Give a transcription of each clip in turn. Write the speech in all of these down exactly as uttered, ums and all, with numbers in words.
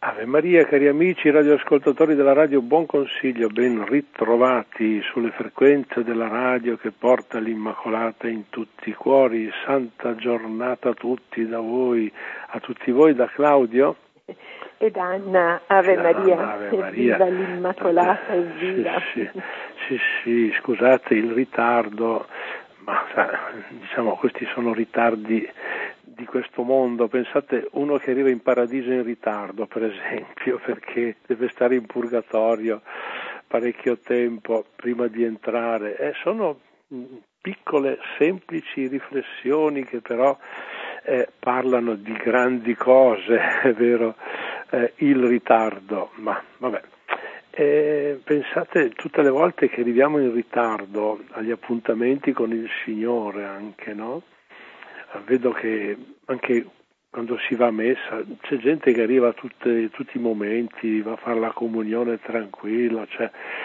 Ave Maria, cari amici radioascoltatori della radio, buon consiglio, ben ritrovati sulle frequenze della radio che porta l'Immacolata in tutti i cuori. Santa giornata a tutti da voi, a tutti voi da Claudio ed Anna. Ave da Maria, Anna, Ave Maria. Viva l'Immacolata, evviva. Sì, sì, sì, sì, scusate il ritardo, ma diciamo questi sono ritardi di questo mondo. Pensate, uno che arriva in paradiso in ritardo, per esempio, perché deve stare in purgatorio parecchio tempo prima di entrare. Eh, sono piccole, semplici riflessioni che però eh, parlano di grandi cose, è vero, eh, il ritardo, ma vabbè. Eh, pensate tutte le volte che arriviamo in ritardo agli appuntamenti con il Signore anche, no? Vedo che anche quando si va a messa c'è gente che arriva a tutte, tutti i momenti, va a fare la comunione tranquilla, cioè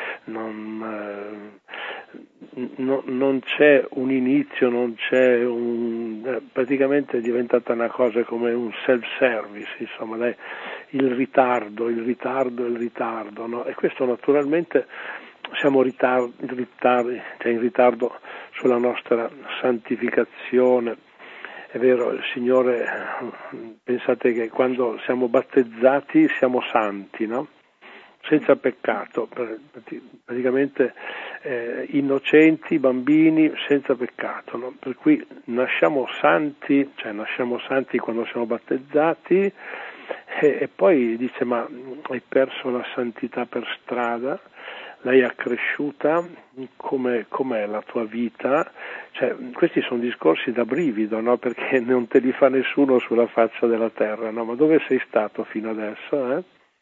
non, eh, no, non c'è un inizio, non c'è un... Eh, praticamente è diventata una cosa come un self-service, insomma, dai, il ritardo, il ritardo, il ritardo, no? E questo naturalmente siamo ritardi, ritardi, cioè in ritardo sulla nostra santificazione. È vero, il Signore, pensate che quando siamo battezzati siamo santi, no? Senza peccato, praticamente eh, innocenti, bambini senza peccato, no? Per cui nasciamo santi, cioè nasciamo santi quando siamo battezzati e, e poi dice: ma hai perso la santità per strada? L'hai accresciuta? Come, com'è la tua vita? Cioè, questi sono discorsi da brivido, no? Perché non te li fa nessuno sulla faccia della terra, no? Ma dove sei stato fino adesso? Eh?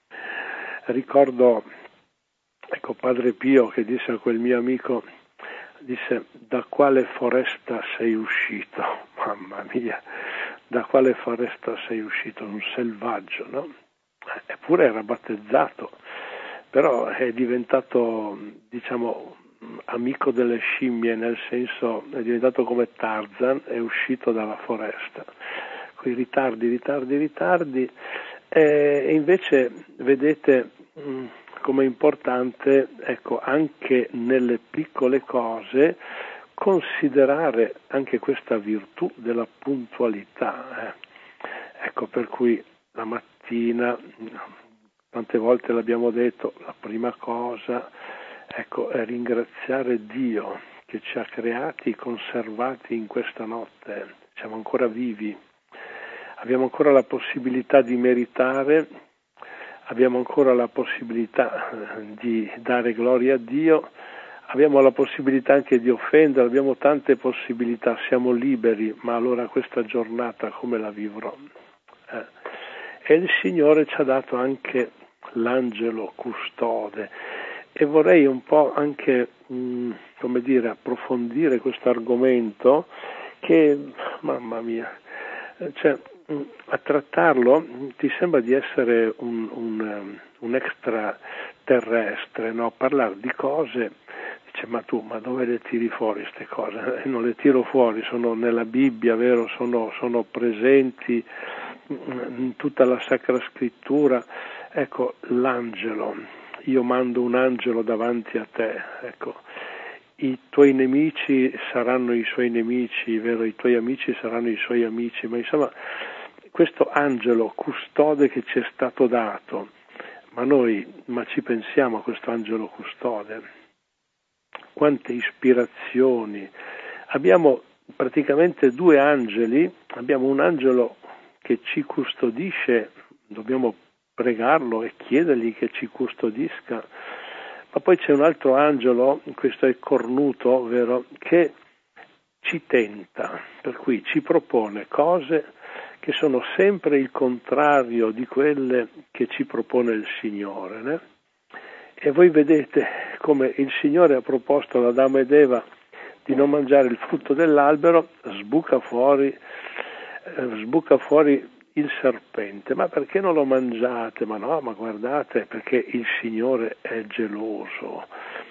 Ricordo, ecco, Padre Pio che disse a quel mio amico, disse: da quale foresta sei uscito? Mamma mia, da quale foresta sei uscito? Un selvaggio, no? Eppure era battezzato. Però è diventato, diciamo, amico delle scimmie, nel senso è diventato come Tarzan, è uscito dalla foresta. Quei ritardi, ritardi, ritardi. E invece vedete mh, come è importante, ecco, anche nelle piccole cose considerare anche questa virtù della puntualità. Eh. Ecco, per cui la mattina, tante volte l'abbiamo detto, la prima cosa, ecco, è ringraziare Dio che ci ha creati, conservati in questa notte. Siamo ancora vivi, abbiamo ancora la possibilità di meritare, abbiamo ancora la possibilità di dare gloria a Dio, abbiamo la possibilità anche di offendere, abbiamo tante possibilità, siamo liberi, ma allora questa giornata come la vivrò? Eh. E il Signore ci ha dato anche l'angelo custode e vorrei un po' anche, mh, come dire, approfondire questo argomento che, mamma mia, cioè, mh, a trattarlo ti sembra di essere un, un, un extraterrestre, no? Parlare di cose, dice: ma tu, ma dove le tiri fuori queste cose? E non le tiro fuori, sono nella Bibbia, vero? Sono, sono presenti in tutta la Sacra Scrittura. Ecco, l'angelo, io mando un angelo davanti a te, ecco, i tuoi nemici saranno i suoi nemici, vero? I tuoi amici saranno i suoi amici, ma insomma questo angelo custode che ci è stato dato, ma noi, ma ci pensiamo a questo angelo custode? Quante ispirazioni! Abbiamo praticamente due angeli, abbiamo un angelo che ci custodisce, dobbiamo pregarlo e chiedergli che ci custodisca, ma poi c'è un altro angelo, questo è cornuto, vero, che ci tenta, per cui ci propone cose che sono sempre il contrario di quelle che ci propone il Signore, né? E voi vedete come il Signore ha proposto ad Adamo ed Eva di non mangiare il frutto dell'albero, sbuca fuori, eh, sbuca fuori il serpente. Ma perché non lo mangiate? Ma no, ma guardate, perché il Signore è geloso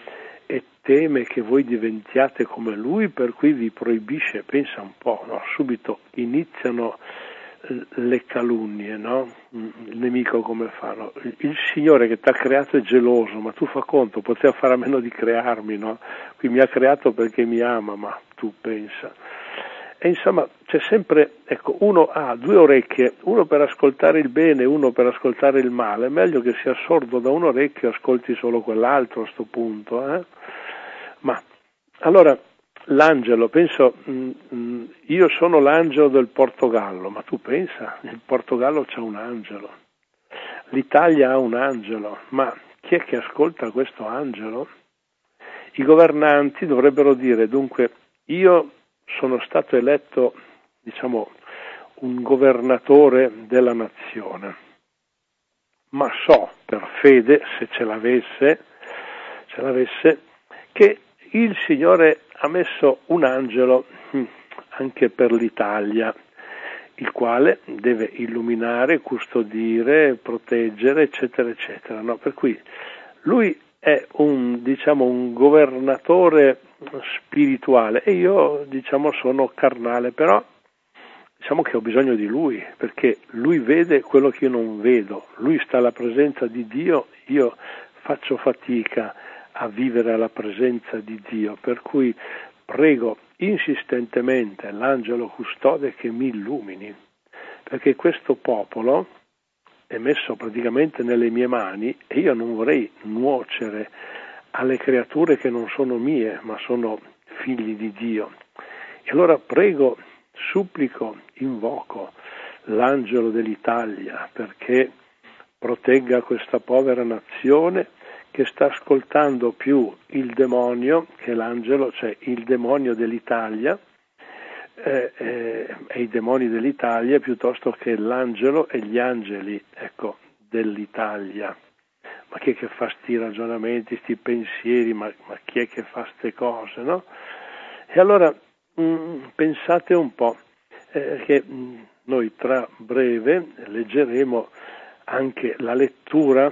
e teme che voi diventiate come Lui, per cui vi proibisce. Pensa un po', no? Subito iniziano le calunnie, no? Il nemico come fa? No? Il Signore che ti ha creato è geloso, ma tu fa conto, poteva fare a meno di crearmi, no? Qui mi ha creato perché mi ama, ma tu pensa. E insomma c'è sempre, ecco, uno ha due orecchie, uno per ascoltare il bene, uno per ascoltare il male. È meglio che sia sordo da un orecchio e ascolti solo quell'altro a sto punto, eh? Ma allora l'angelo, penso, mh, mh, io sono l'angelo del Portogallo, ma tu pensa, il Portogallo c'ha un angelo, l'Italia ha un angelo, ma chi è che ascolta questo angelo? I governanti dovrebbero dire, dunque, io sono stato eletto, diciamo, un governatore della nazione, ma so per fede, se ce l'avesse, ce l'avesse, che il Signore ha messo un angelo anche per l'Italia, il quale deve illuminare, custodire, proteggere, eccetera, eccetera. No? Per cui lui è un, diciamo, un governatore spirituale e io, diciamo, sono carnale, però diciamo che ho bisogno di lui, perché lui vede quello che io non vedo, lui sta alla presenza di Dio, io faccio fatica a vivere alla presenza di Dio, per cui prego insistentemente l'angelo custode che mi illumini, perché questo popolo è messo praticamente nelle mie mani e io non vorrei nuocere alle creature che non sono mie, ma sono figli di Dio. E allora prego, supplico, invoco l'angelo dell'Italia perché protegga questa povera nazione che sta ascoltando più il demonio che l'angelo, cioè il demonio dell'Italia eh, eh, e i demoni dell'Italia piuttosto che l'angelo e gli angeli, ecco, dell'Italia. Ma chi è che fa sti ragionamenti, sti pensieri, ma, ma chi è che fa ste cose, no? E allora mh, pensate un po' eh, che mh, noi tra breve leggeremo anche la lettura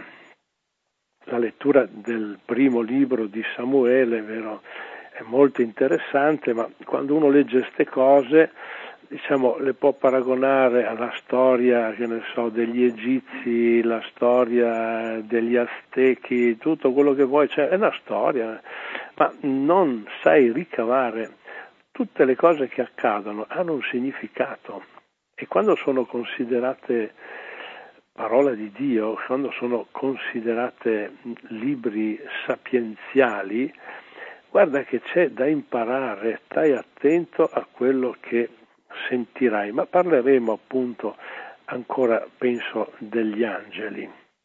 la lettura del primo libro di Samuele, vero? È molto interessante, ma quando uno legge queste cose, diciamo, le può paragonare alla storia, che ne so, degli egizi, la storia degli aztechi, tutto quello che vuoi, cioè è una storia, ma non sai ricavare. Tutte le cose che accadono hanno un significato e quando sono considerate parola di Dio, quando sono considerate libri sapienziali, guarda che c'è da imparare, stai attento a quello che sentirai, ma parleremo appunto ancora, penso, degli angeli.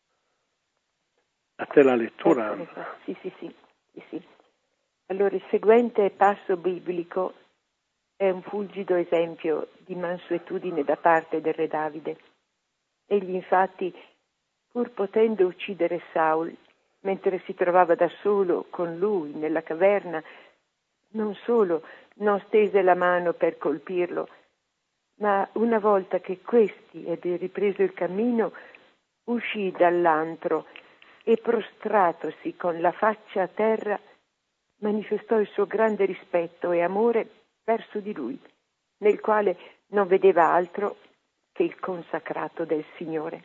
A te la lettura, Anna. Sì, sì, sì, sì, sì. Allora, il seguente passo biblico è un fulgido esempio di mansuetudine da parte del re Davide. Egli infatti, pur potendo uccidere Saul, mentre si trovava da solo con lui nella caverna, non solo non stese la mano per colpirlo, ma una volta che questi ebbe ripreso il cammino, uscì dall'antro e prostratosi con la faccia a terra, manifestò il suo grande rispetto e amore verso di lui, nel quale non vedeva altro che il consacrato del Signore.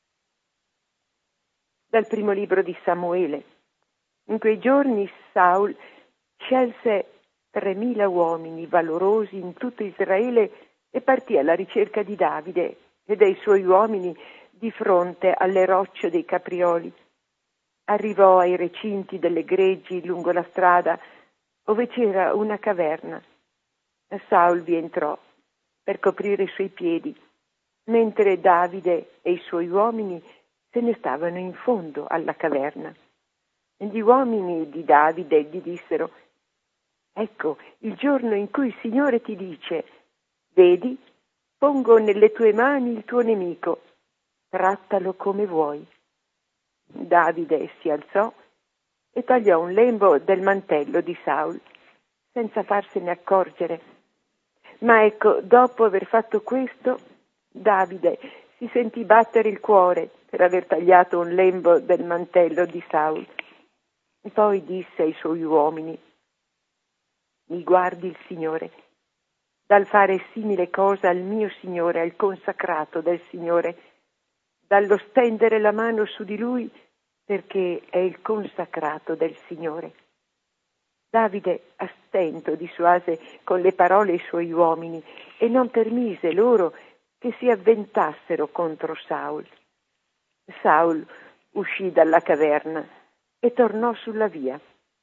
Dal primo libro di Samuele. In quei giorni Saul scelse tremila uomini valorosi in tutto Israele e partì alla ricerca di Davide e dei suoi uomini di fronte alle rocce dei Caprioli. Arrivò ai recinti delle greggi lungo la strada, dove c'era una caverna. Saul vi entrò per coprire i suoi piedi, mentre Davide e i suoi uomini se ne stavano in fondo alla caverna. Gli uomini di Davide gli dissero: ecco il giorno in cui il Signore ti dice: vedi, pongo nelle tue mani il tuo nemico, trattalo come vuoi. Davide si alzò e tagliò un lembo del mantello di Saul, senza farsene accorgere. Ma ecco, dopo aver fatto questo, Davide si sentì battere il cuore per aver tagliato un lembo del mantello di Saul. E poi disse ai suoi uomini: mi guardi il Signore, dal fare simile cosa al mio Signore, al consacrato del Signore, dallo stendere la mano su di lui perché è il consacrato del Signore. Davide a stento dissuase con le parole i suoi uomini e non permise loro che si avventassero contro Saul. Saul uscì dalla caverna e tornò sulla via.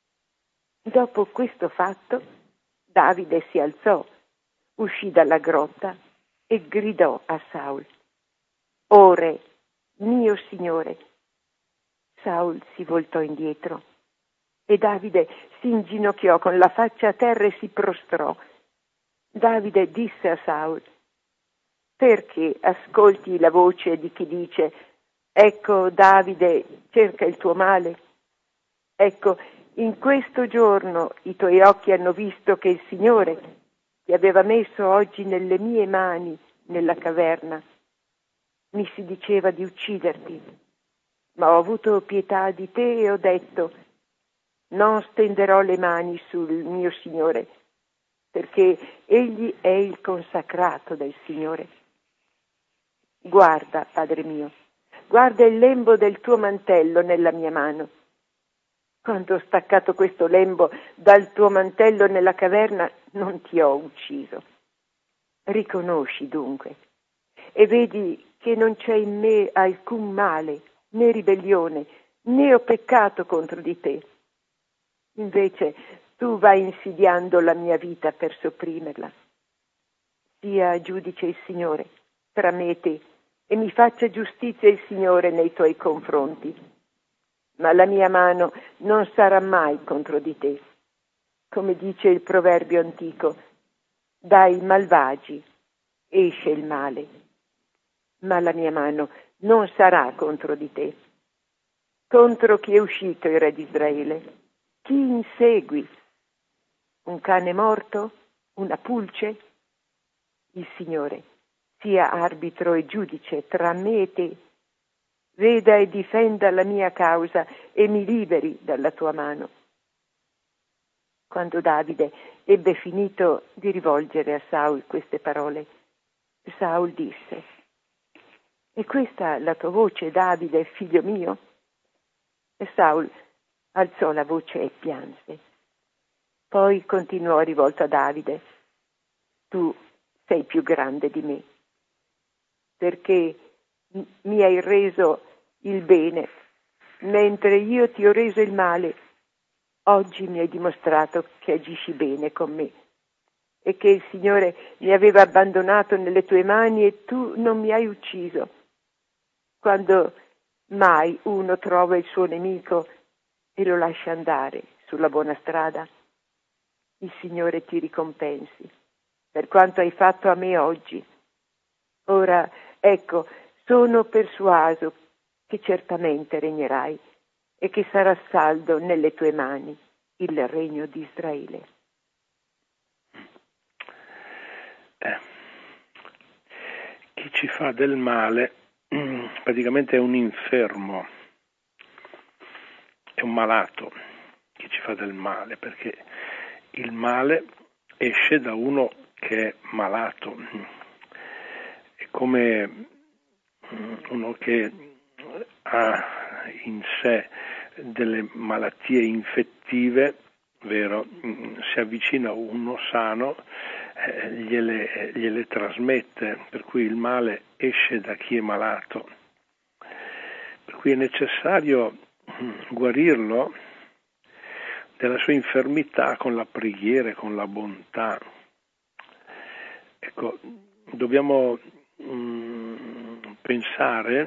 Dopo questo fatto, Davide si alzò, uscì dalla grotta e gridò a Saul: «Ore, mio Signore!» Saul si voltò indietro e Davide si inginocchiò con la faccia a terra e si prostrò. Davide disse a Saul: «Perché ascolti la voce di chi dice: ecco, Davide cerca il tuo male? Ecco, in questo giorno i tuoi occhi hanno visto che il Signore ti aveva messo oggi nelle mie mani nella caverna. Mi si diceva di ucciderti, ma ho avuto pietà di te e ho detto: non stenderò le mani sul mio Signore, perché egli è il consacrato del Signore. Guarda, Padre mio, guarda il lembo del tuo mantello nella mia mano. Quando ho staccato questo lembo dal tuo mantello nella caverna, non ti ho ucciso. Riconosci dunque e vedi che non c'è in me alcun male, né ribellione, né ho peccato contro di te. Invece tu vai insidiando la mia vita per sopprimerla. Sia giudice il Signore tra me e te, e mi faccia giustizia il Signore nei tuoi confronti. Ma la mia mano non sarà mai contro di te. Come dice il proverbio antico: dai malvagi esce il male. Ma la mia mano non sarà contro di te. Contro chi è uscito il re di Israele? Chi insegui? Un cane morto? Una pulce? Il Signore sia arbitro e giudice tra me e te. Veda e difenda la mia causa e mi liberi dalla tua mano. Quando Davide ebbe finito di rivolgere a Saul queste parole, Saul disse: «È questa la tua voce, Davide, figlio mio?» E Saul alzò la voce e pianse. Poi continuò rivolto a Davide: «Tu sei più grande di me, perché mi hai reso il bene, mentre io ti ho reso il male. Oggi mi hai dimostrato che agisci bene con me e che il Signore mi aveva abbandonato nelle tue mani e tu non mi hai ucciso. Quando mai uno trova il suo nemico e lo lascia andare sulla buona strada, il Signore ti ricompensi per quanto hai fatto a me oggi. Ora, ecco, sono persuaso che certamente regnerai e che sarà saldo nelle tue mani il regno di Israele». Eh, chi ci fa del male praticamente è un infermo, è un malato. Chi ci fa del male, perché il male esce da uno che è malato. È come uno che ha in sé delle malattie infettive, vero? Si avvicina a uno sano, eh, gliele, gliele trasmette, per cui il male esce da chi è malato. Per cui è necessario guarirlo della sua infermità con la preghiera, con la bontà. Ecco, dobbiamo mh, pensare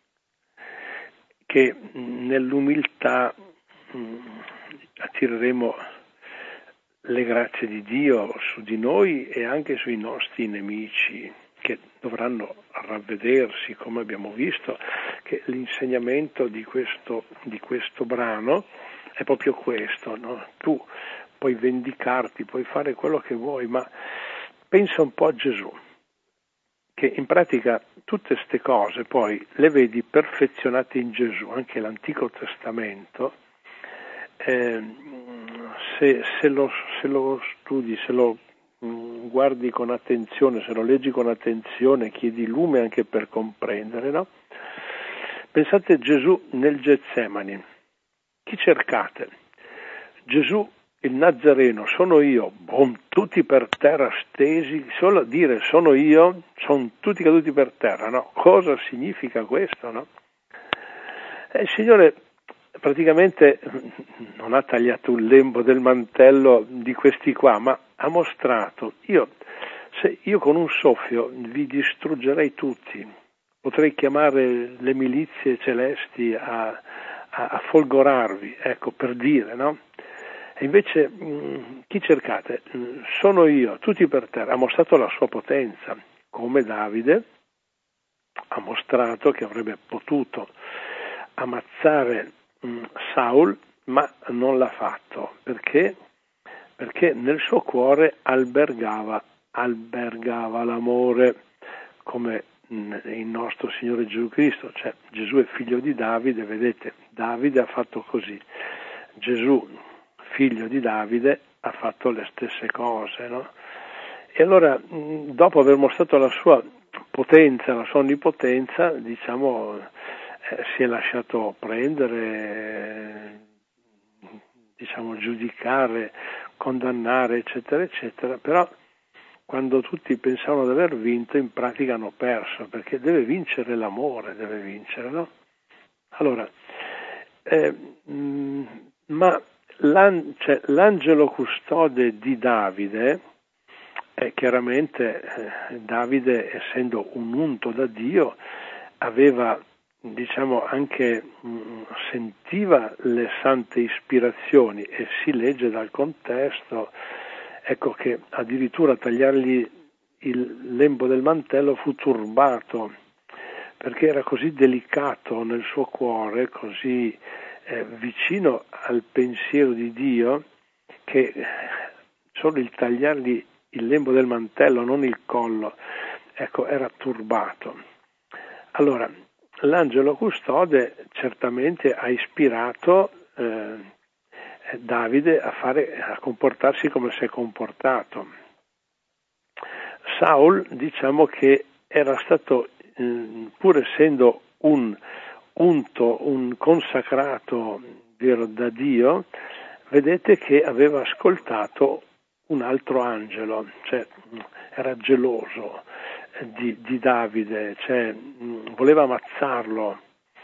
che nell'umiltà mh, attireremo le grazie di Dio su di noi e anche sui nostri nemici, che dovranno ravvedersi, come abbiamo visto, che l'insegnamento di questo, di questo brano è proprio questo, no? Tu puoi vendicarti, puoi fare quello che vuoi, ma pensa un po' a Gesù, che in pratica tutte queste cose poi le vedi perfezionate in Gesù. Anche l'Antico Testamento, eh, se, se, lo, se lo studi, se lo mh, guardi con attenzione, se lo leggi con attenzione, chiedi lume anche per comprendere, no? Pensate Gesù nel Getsemani. Chi cercate? Gesù il Nazareno, sono io, boom, tutti per terra stesi, solo a dire sono io, sono tutti caduti per terra, no? Cosa significa questo, no? E il Signore praticamente non ha tagliato un lembo del mantello di questi qua, ma ha mostrato, io, se io con un soffio vi distruggerei tutti, potrei chiamare le milizie celesti a, a, a folgorarvi, ecco, per dire, no? E invece mh, chi cercate? Sono io, tutti per terra. Ha mostrato la sua potenza, come Davide ha mostrato che avrebbe potuto ammazzare mh, Saul, ma non l'ha fatto. Perché? Perché nel suo cuore albergava, albergava l'amore, come mh, il nostro Signore Gesù Cristo. Cioè Gesù è figlio di Davide, vedete, Davide ha fatto così. Gesù, figlio di Davide, ha fatto le stesse cose, no? E allora, dopo aver mostrato la sua potenza, la sua onnipotenza, diciamo, eh, si è lasciato prendere, diciamo, giudicare, condannare, eccetera, eccetera, però quando tutti pensavano di aver vinto, in pratica hanno perso, perché deve vincere l'amore, deve vincere, no? Allora, eh, mh, ma l'an- cioè, l'angelo custode di Davide, eh, chiaramente eh, Davide, essendo un unto da Dio, aveva, diciamo, anche mh, sentiva le sante ispirazioni, e si legge dal contesto, ecco, che addirittura tagliargli il lembo del mantello fu turbato, perché era così delicato nel suo cuore, così eh, vicino al pensiero di Dio, che solo il tagliargli il lembo del mantello, non il collo, ecco, era turbato. Allora, l'angelo custode certamente ha ispirato eh, Davide a fare, a comportarsi come si è comportato. Saul, diciamo che era stato, eh, pur essendo un unto, un consacrato vero da Dio, vedete che aveva ascoltato un altro angelo, cioè era geloso di, di Davide, cioè voleva ammazzarlo.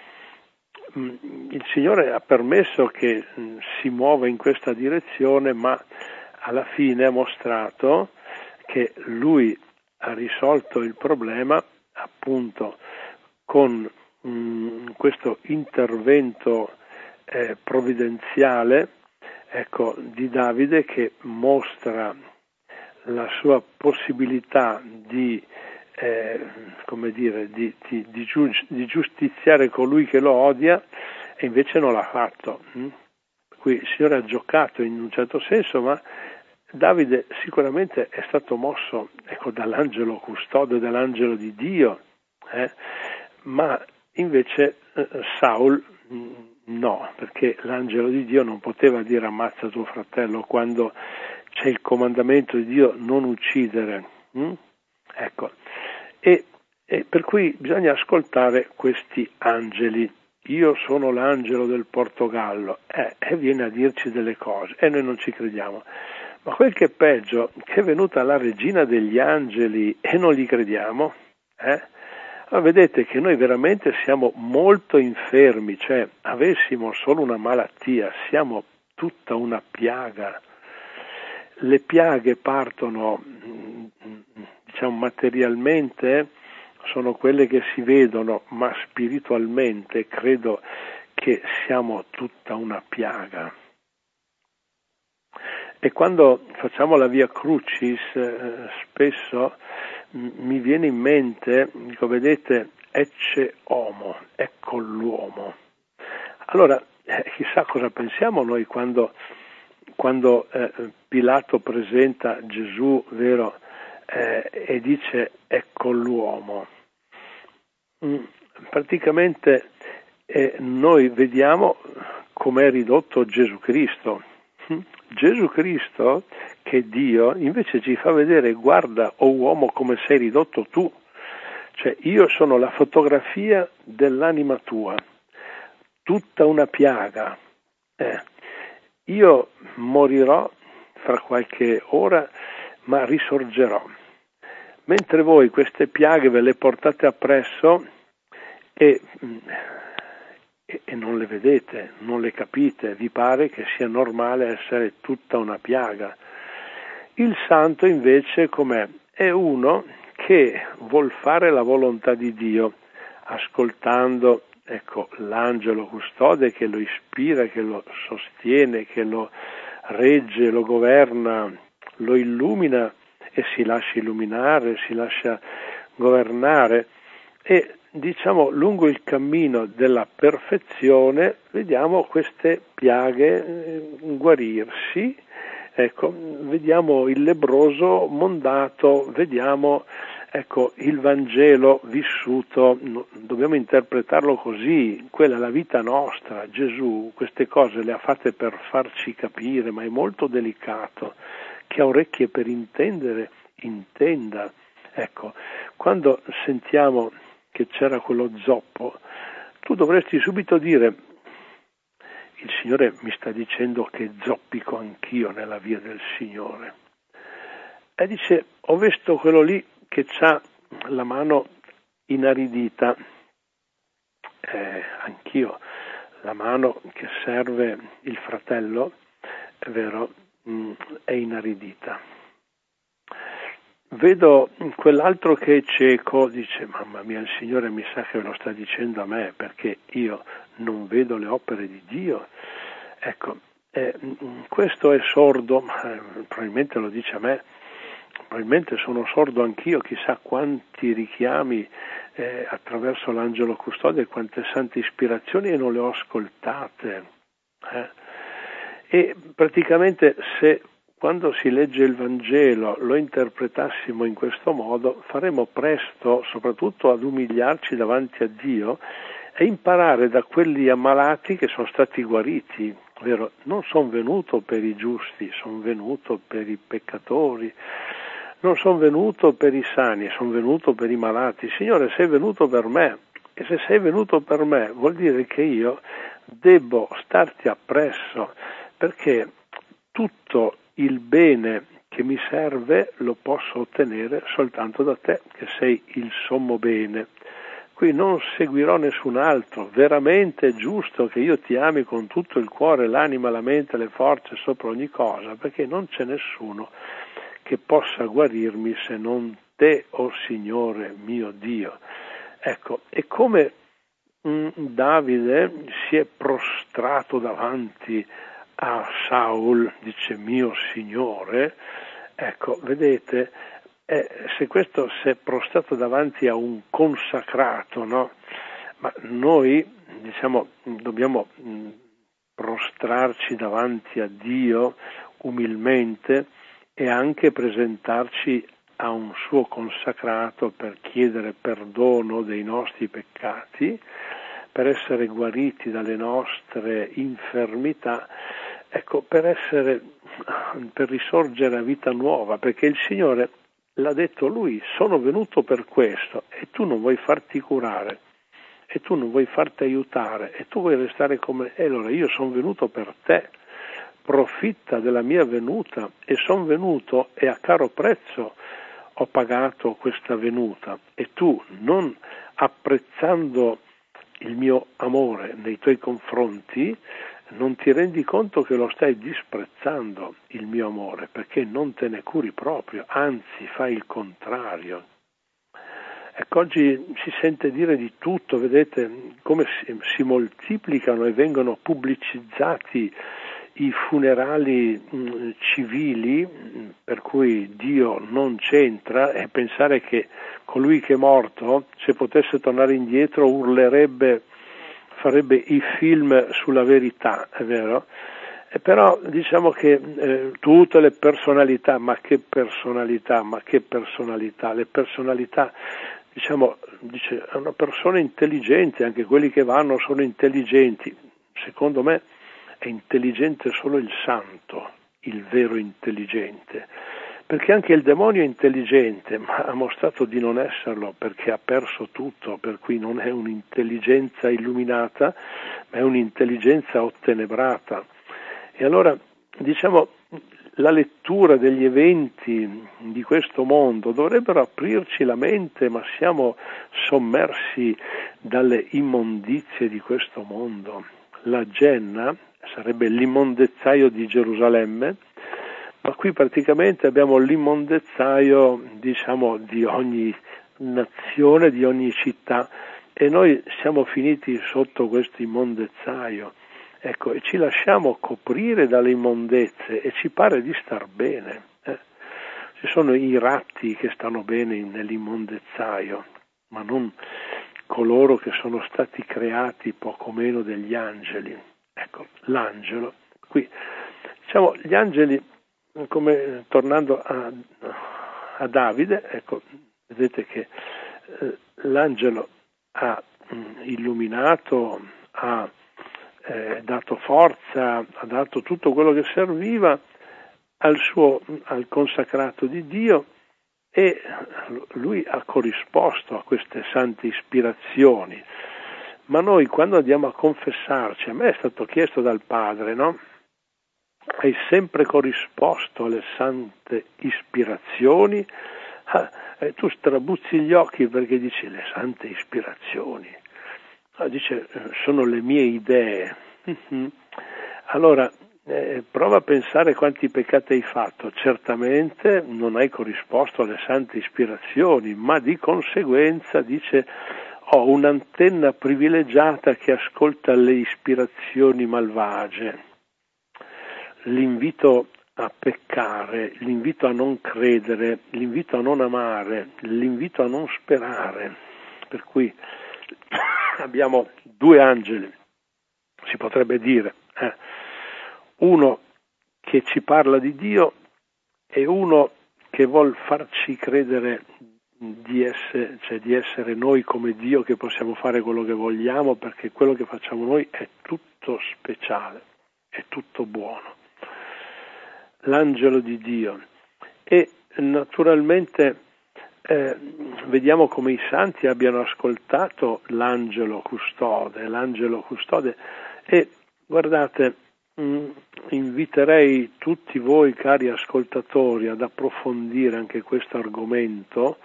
Il Signore ha permesso che si muova in questa direzione, ma alla fine ha mostrato che lui ha risolto il problema appunto con mh, questo intervento eh, provvidenziale, ecco, di Davide, che mostra la sua possibilità di, eh, come dire, di, di, di, giu- di giustiziare colui che lo odia, e invece non l'ha fatto. Qui il Signore ha giocato in un certo senso, ma Davide sicuramente è stato mosso, ecco, dall'angelo custode, dall'angelo di Dio, eh? Ma invece eh, Saul mh, no, perché l'angelo di Dio non poteva dire ammazza tuo fratello quando c'è il comandamento di Dio non uccidere. Hm? Ecco, e, e per cui bisogna ascoltare questi angeli. Io sono l'angelo del Portogallo, eh, e viene a dirci delle cose e noi non ci crediamo. Ma quel che è peggio, che è venuta la regina degli angeli e non gli crediamo, eh? Allora vedete che noi veramente siamo molto infermi, cioè avessimo solo una malattia, siamo tutta una piaga. Le piaghe partono, diciamo, materialmente, sono quelle che si vedono, ma spiritualmente credo che siamo tutta una piaga. E quando facciamo la Via Crucis, eh, spesso m- mi viene in mente, dico, vedete, ecce homo, ecco l'uomo. Allora, eh, chissà cosa pensiamo noi quando, quando eh, Pilato presenta Gesù, vero, eh, e dice ecco l'uomo. Mm, praticamente eh, noi vediamo com'è ridotto Gesù Cristo. Gesù Cristo, che è Dio, invece ci fa vedere: guarda, o uomo, come sei ridotto tu. Cioè, io sono la fotografia dell'anima tua, tutta una piaga. Eh, io morirò fra qualche ora, ma risorgerò. Mentre voi queste piaghe ve le portate appresso e, e, e non le vedete, non le capite, vi pare che sia normale essere tutta una piaga. Il santo invece com'è? È uno che vuol fare la volontà di Dio, ascoltando, ecco, l'angelo custode che lo ispira, che lo sostiene, che lo regge, lo governa, lo illumina e si lascia illuminare, si lascia governare. E diciamo, lungo il cammino della perfezione vediamo queste piaghe eh, guarirsi. Ecco, vediamo il lebbroso mondato, vediamo, ecco, il Vangelo vissuto, dobbiamo interpretarlo così, quella è la vita nostra. Gesù queste cose le ha fatte per farci capire, ma è molto delicato. Chi ha orecchie per intendere, intenda. Ecco, quando sentiamo che c'era quello zoppo, tu dovresti subito dire: il Signore mi sta dicendo che zoppico anch'io nella via del Signore. E dice: ho visto quello lì che c'ha la mano inaridita, eh, anch'io la mano che serve il fratello, è vero, mh, è inaridita. Vedo quell'altro che è cieco, dice: mamma mia, il Signore mi sa che lo sta dicendo a me, perché io non vedo le opere di Dio. Ecco, eh, questo è sordo, eh, probabilmente lo dice a me, probabilmente sono sordo anch'io, chissà quanti richiami eh, attraverso l'angelo custode, quante sante ispirazioni, e non le ho ascoltate. Eh. E praticamente, se quando si legge il Vangelo lo interpretassimo in questo modo, faremo presto soprattutto ad umiliarci davanti a Dio e imparare da quelli ammalati che sono stati guariti. Vero? Non sono venuto per i giusti, sono venuto per i peccatori, non sono venuto per i sani, sono venuto per i malati. Signore, sei venuto per me, e se sei venuto per me vuol dire che io debbo starti appresso, perché tutto il bene che mi serve lo posso ottenere soltanto da te, che sei il sommo bene. Qui non seguirò nessun altro. Veramente è giusto che io ti ami con tutto il cuore, l'anima, la mente, le forze, sopra ogni cosa, perché non c'è nessuno che possa guarirmi se non te, o oh Signore mio Dio. Ecco, e come mh, Davide si è prostrato davanti a Saul, dice mio Signore, ecco, vedete, eh, se questo si è prostrato davanti a un consacrato, no? Ma noi, diciamo, dobbiamo mh, prostrarci davanti a Dio umilmente e anche presentarci a un suo consacrato per chiedere perdono dei nostri peccati, per essere guariti dalle nostre infermità, ecco, per essere, per risorgere a vita nuova, perché il Signore l'ha detto Lui: sono venuto per questo, e tu non vuoi farti curare, e tu non vuoi farti aiutare, e tu vuoi restare come... E allora io sono venuto per te, profitta della mia venuta, e sono venuto e a caro prezzo ho pagato questa venuta, e tu, non apprezzando il mio amore nei tuoi confronti, non ti rendi conto che lo stai disprezzando il mio amore, perché non te ne curi proprio, anzi fai il contrario. Ecco, oggi si sente dire di tutto, vedete come si, si moltiplicano e vengono pubblicizzati i funerali mh, civili, mh, per cui Dio non c'entra, e pensare che colui che è morto, se potesse tornare indietro, urlerebbe, farebbe i film sulla verità, è vero? E però diciamo che eh, tutte le personalità, ma che personalità, ma che personalità, le personalità, diciamo, dice, è una persona intelligente, anche quelli che vanno sono intelligenti. Secondo me è intelligente solo il santo, il vero intelligente, perché anche il demonio è intelligente, ma ha mostrato di non esserlo perché ha perso tutto, per cui non è un'intelligenza illuminata, ma è un'intelligenza ottenebrata. E allora, diciamo, la lettura degli eventi di questo mondo dovrebbero aprirci la mente, ma siamo sommersi dalle immondizie di questo mondo. La Genna sarebbe l'immondezzaio di Gerusalemme, ma qui praticamente abbiamo l'immondezzaio, diciamo, di ogni nazione, di ogni città, e noi siamo finiti sotto questo immondezzaio. Ecco, e ci lasciamo coprire dalle immondezze e ci pare di star bene. Eh. Ci sono i ratti che stanno bene nell'immondezzaio, ma non coloro che sono stati creati poco meno degli angeli. Ecco, l'angelo. Qui, diciamo, gli angeli, come tornando a, a Davide, ecco, vedete che eh, l'angelo ha mh, illuminato, ha Eh, dato forza, ha dato tutto quello che serviva al suo, al consacrato di Dio, e lui ha corrisposto a queste sante ispirazioni. Ma noi quando andiamo a confessarci, a me è stato chiesto dal Padre, no? Hai sempre corrisposto alle sante ispirazioni? Ah, eh, tu strabuzzi gli occhi perché dici le sante ispirazioni. Ah, dice, sono le mie idee. Mm-hmm. Allora, eh, prova a pensare quanti peccati hai fatto. Certamente non hai corrisposto alle sante ispirazioni, ma di conseguenza, dice, ho un'antenna privilegiata che ascolta le ispirazioni malvagie. L'invito a peccare, l'invito a non credere, l'invito a non amare, l'invito a non sperare. Per cui abbiamo due angeli, si potrebbe dire, eh. uno che ci parla di Dio e uno che vuol farci credere di essere, cioè di essere noi come Dio, che possiamo fare quello che vogliamo, perché quello che facciamo noi è tutto speciale, è tutto buono. L'angelo di Dio. E naturalmente Eh, vediamo come i santi abbiano ascoltato l'angelo custode, l'angelo custode e guardate, mh, inviterei tutti voi cari ascoltatori ad approfondire anche questo argomento,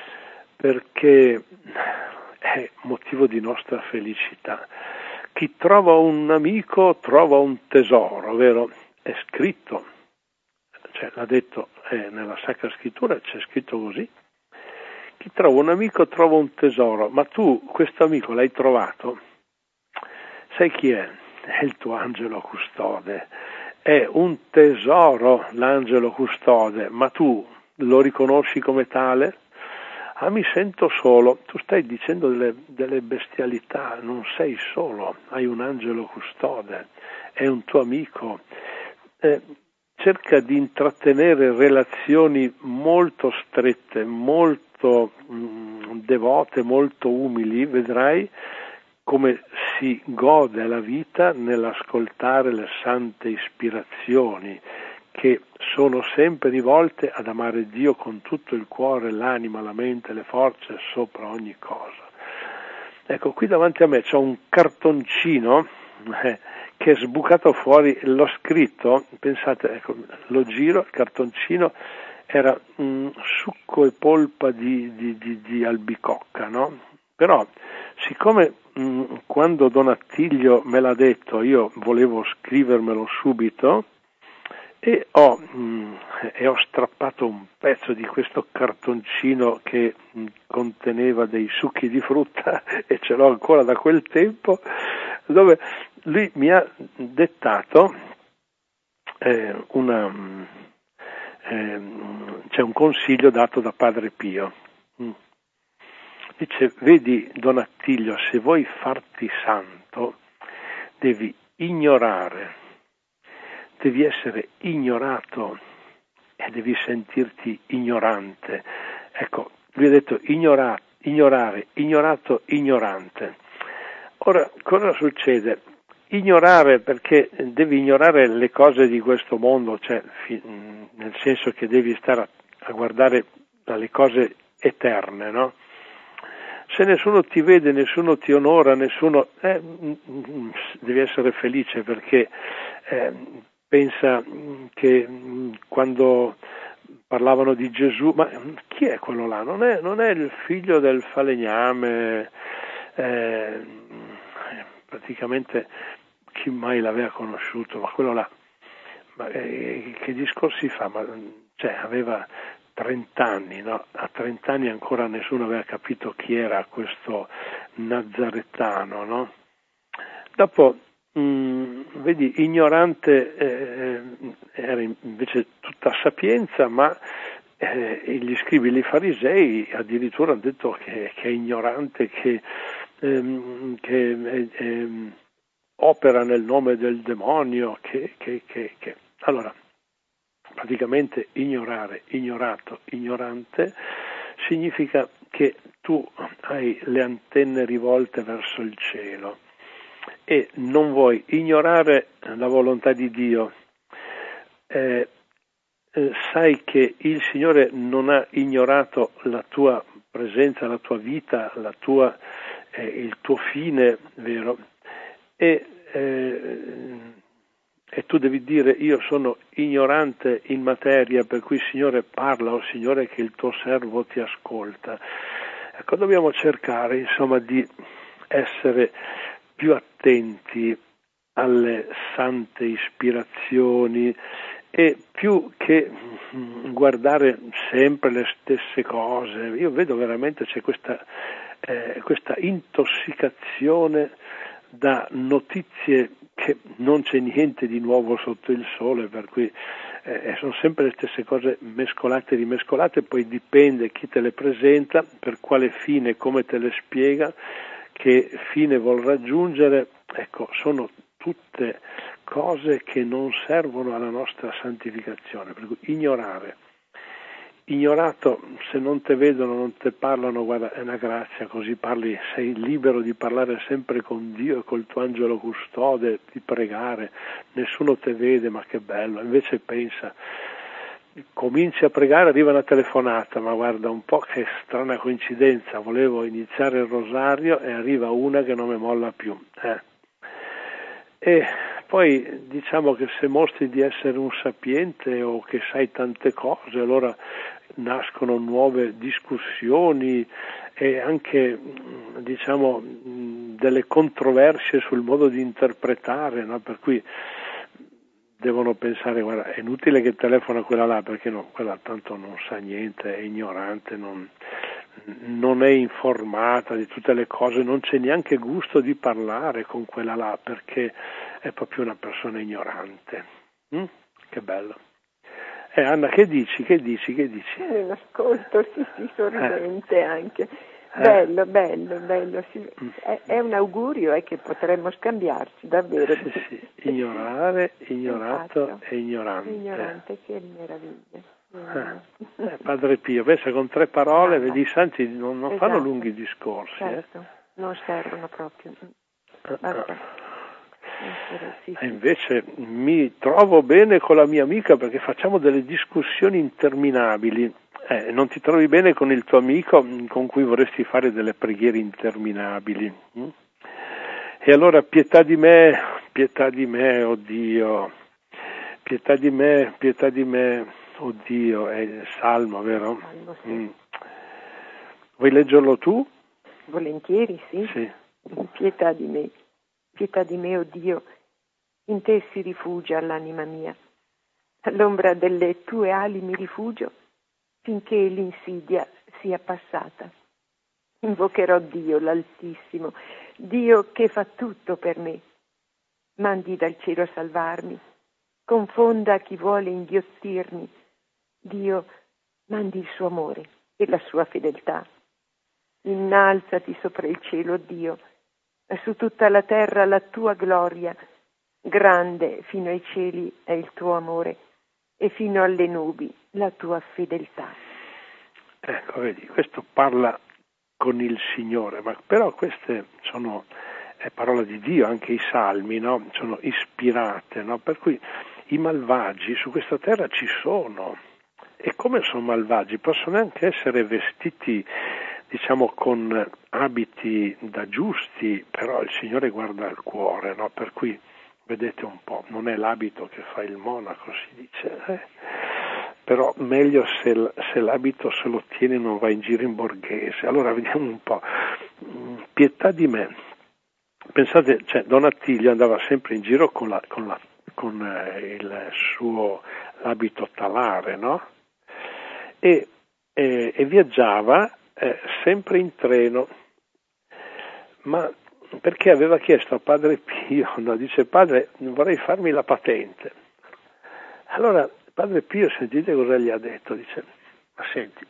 perché è motivo di nostra felicità. Chi trova un amico trova un tesoro, vero? È scritto, cioè l'ha detto eh, nella Sacra Scrittura, c'è scritto così. Chi trova un amico trova un tesoro, ma tu questo amico l'hai trovato? Sai chi è? È il tuo angelo custode. È un tesoro l'angelo custode, ma tu lo riconosci come tale? Ah, mi sento solo. Tu stai dicendo delle, delle bestialità, non sei solo, hai un angelo custode, è un tuo amico. Eh, cerca di intrattenere relazioni molto strette, molto mh, devote, molto umili, vedrai come si gode la vita nell'ascoltare le sante ispirazioni, che sono sempre rivolte ad amare Dio con tutto il cuore, l'anima, la mente, le forze, sopra ogni cosa. Ecco, qui davanti a me c'è un cartoncino eh, che è sbucato fuori, l'ho scritto, pensate, ecco, lo giro, il cartoncino era un succo e polpa di, di, di, di albicocca, no? Però, siccome mh, quando Don Attilio me l'ha detto, io volevo scrivermelo subito, e ho, mh, e ho strappato un pezzo di questo cartoncino che mh, conteneva dei succhi di frutta, e ce l'ho ancora da quel tempo, dove lui mi ha dettato eh, una, eh, c'è un consiglio dato da Padre Pio. Mm. Dice, vedi Don Attilio, se vuoi farti santo devi ignorare, devi essere ignorato e devi sentirti ignorante. Ecco, lui ha detto ignora, ignorare, ignorato, ignorante. Ora, cosa succede? ignorare, perché devi ignorare le cose di questo mondo, cioè fi, nel senso che devi stare a, a guardare alle cose eterne, no? Se nessuno ti vede, nessuno ti onora, nessuno eh, devi essere felice, perché eh, pensa che quando parlavano di Gesù, ma chi è quello là? Non è, non è il figlio del falegname, eh, praticamente chi mai l'aveva conosciuto, ma quello là, ma, eh, che discorsi fa? Ma, cioè, aveva trenta anni, no? A trenta anni ancora nessuno aveva capito chi era questo nazaretano, no? Dopo, mh, vedi, ignorante eh, era invece tutta sapienza, ma eh, gli scribi, gli farisei addirittura hanno detto che, che è ignorante, che, ehm, che eh, ehm, opera nel nome del demonio, che, che, che, che. Allora, praticamente ignorare, ignorato, ignorante, significa che tu hai le antenne rivolte verso il cielo e non vuoi ignorare la volontà di Dio. Eh, eh, sai che il Signore non ha ignorato la tua presenza, la tua vita, la tua, eh, il tuo fine, vero? E eh, E tu devi dire: io sono ignorante in materia, per cui Signore parla, o Signore che il tuo servo ti ascolta. Ecco, dobbiamo cercare insomma di essere più attenti alle sante ispirazioni e più che guardare sempre le stesse cose. Io vedo veramente c'è questa, eh, questa intossicazione da notizie che non c'è niente di nuovo sotto il sole, per cui eh, sono sempre le stesse cose mescolate e rimescolate, poi dipende chi te le presenta, per quale fine, come te le spiega, che fine vuol raggiungere. Ecco, sono tutte cose che non servono alla nostra santificazione, per cui ignorare. Ignorato, se non te vedono, non te parlano, guarda, è una grazia, così parli, sei libero di parlare sempre con Dio e col tuo angelo custode, di pregare, nessuno te vede, ma che bello. Invece pensa, cominci a pregare, arriva una telefonata, ma guarda un po' che strana coincidenza, volevo iniziare il rosario e arriva una che non mi molla più. Eh. E poi diciamo che se mostri di essere un sapiente o che sai tante cose, allora nascono nuove discussioni e anche diciamo delle controversie sul modo di interpretare, no? Per cui devono pensare: guarda, è inutile che telefona quella là, perché no, quella tanto non sa niente, è ignorante, non, non è informata di tutte le cose, non c'è neanche gusto di parlare con quella là, perché è proprio una persona ignorante. Mm? Che bello. Eh, Anna, che dici, che dici, che dici? Eh, ascolto, sì, sì, sorridente eh. anche. Eh. Bello, bello, bello. Sì. È, è un augurio è che potremmo scambiarci, davvero. Sì, sì. Ignorare, ignorato esatto. e ignorante. Ignorante, che meraviglia. Eh. Eh, Padre Pio, pensa, con tre parole, no, vedi, i santi non, non esatto. fanno lunghi discorsi. Certo, eh. non servono proprio. Basta. Sì, sì. Invece mi trovo bene con la mia amica perché facciamo delle discussioni interminabili. Eh, non ti trovi bene con il tuo amico con cui vorresti fare delle preghiere interminabili. Mm? E allora pietà di me, pietà di me, oh Dio, pietà di me, pietà di me, oh Dio, è il Salmo, vero? Salmo, sì. Mm. Vuoi leggerlo tu? Volentieri, sì. Sì. Pietà di me. Pietà di me, oh Dio, in te si rifugia l'anima mia. All'ombra delle tue ali mi rifugio finché l'insidia sia passata. Invocherò Dio l'Altissimo, Dio che fa tutto per me. Mandi dal cielo a salvarmi, confonda chi vuole inghiottirmi. Dio, mandi il suo amore e la sua fedeltà. Innalzati sopra il cielo, Dio, su tutta la terra la tua gloria, grande fino ai cieli è il tuo amore e fino alle nubi la tua fedeltà. Ecco, vedi, questo parla con il Signore, ma però queste sono è parola di Dio, anche i salmi, no? Sono ispirate, no? Per cui i malvagi su questa terra ci sono. E come sono malvagi? Possono anche essere vestiti, diciamo, con abiti da giusti, però il Signore guarda il cuore, no? Per cui, vedete un po', non è l'abito che fa il monaco, si dice, eh? Però meglio se, se l'abito se lo tiene e non va in giro in borghese. Allora vediamo un po'. Pietà di me. Pensate, cioè, Don Attilio andava sempre in giro con, la, con, la, con eh, il suo abito talare, no? E, e, e viaggiava eh, sempre in treno, ma perché aveva chiesto a Padre Pio, no? Dice: padre, vorrei farmi la patente. Allora Padre Pio, sentite cosa gli ha detto, dice: ma senti,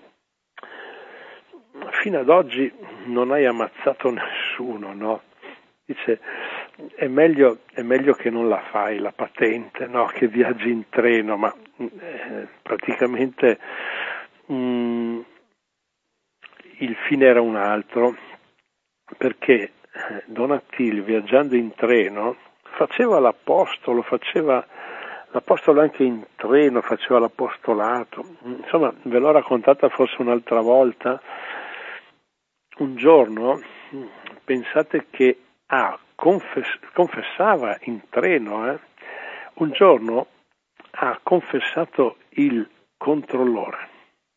fino ad oggi non hai ammazzato nessuno, no? Dice: è meglio, è meglio che non la fai la patente, no? Che viaggi in treno, ma eh, praticamente mh, il fine era un altro, perché Don Attilio, viaggiando in treno, faceva l'apostolo, faceva l'apostolo anche in treno, faceva l'apostolato. Insomma, ve l'ho raccontata forse un'altra volta. Un giorno, pensate che ah, confess- confessava in treno, eh? Un giorno ha confessato il controllore,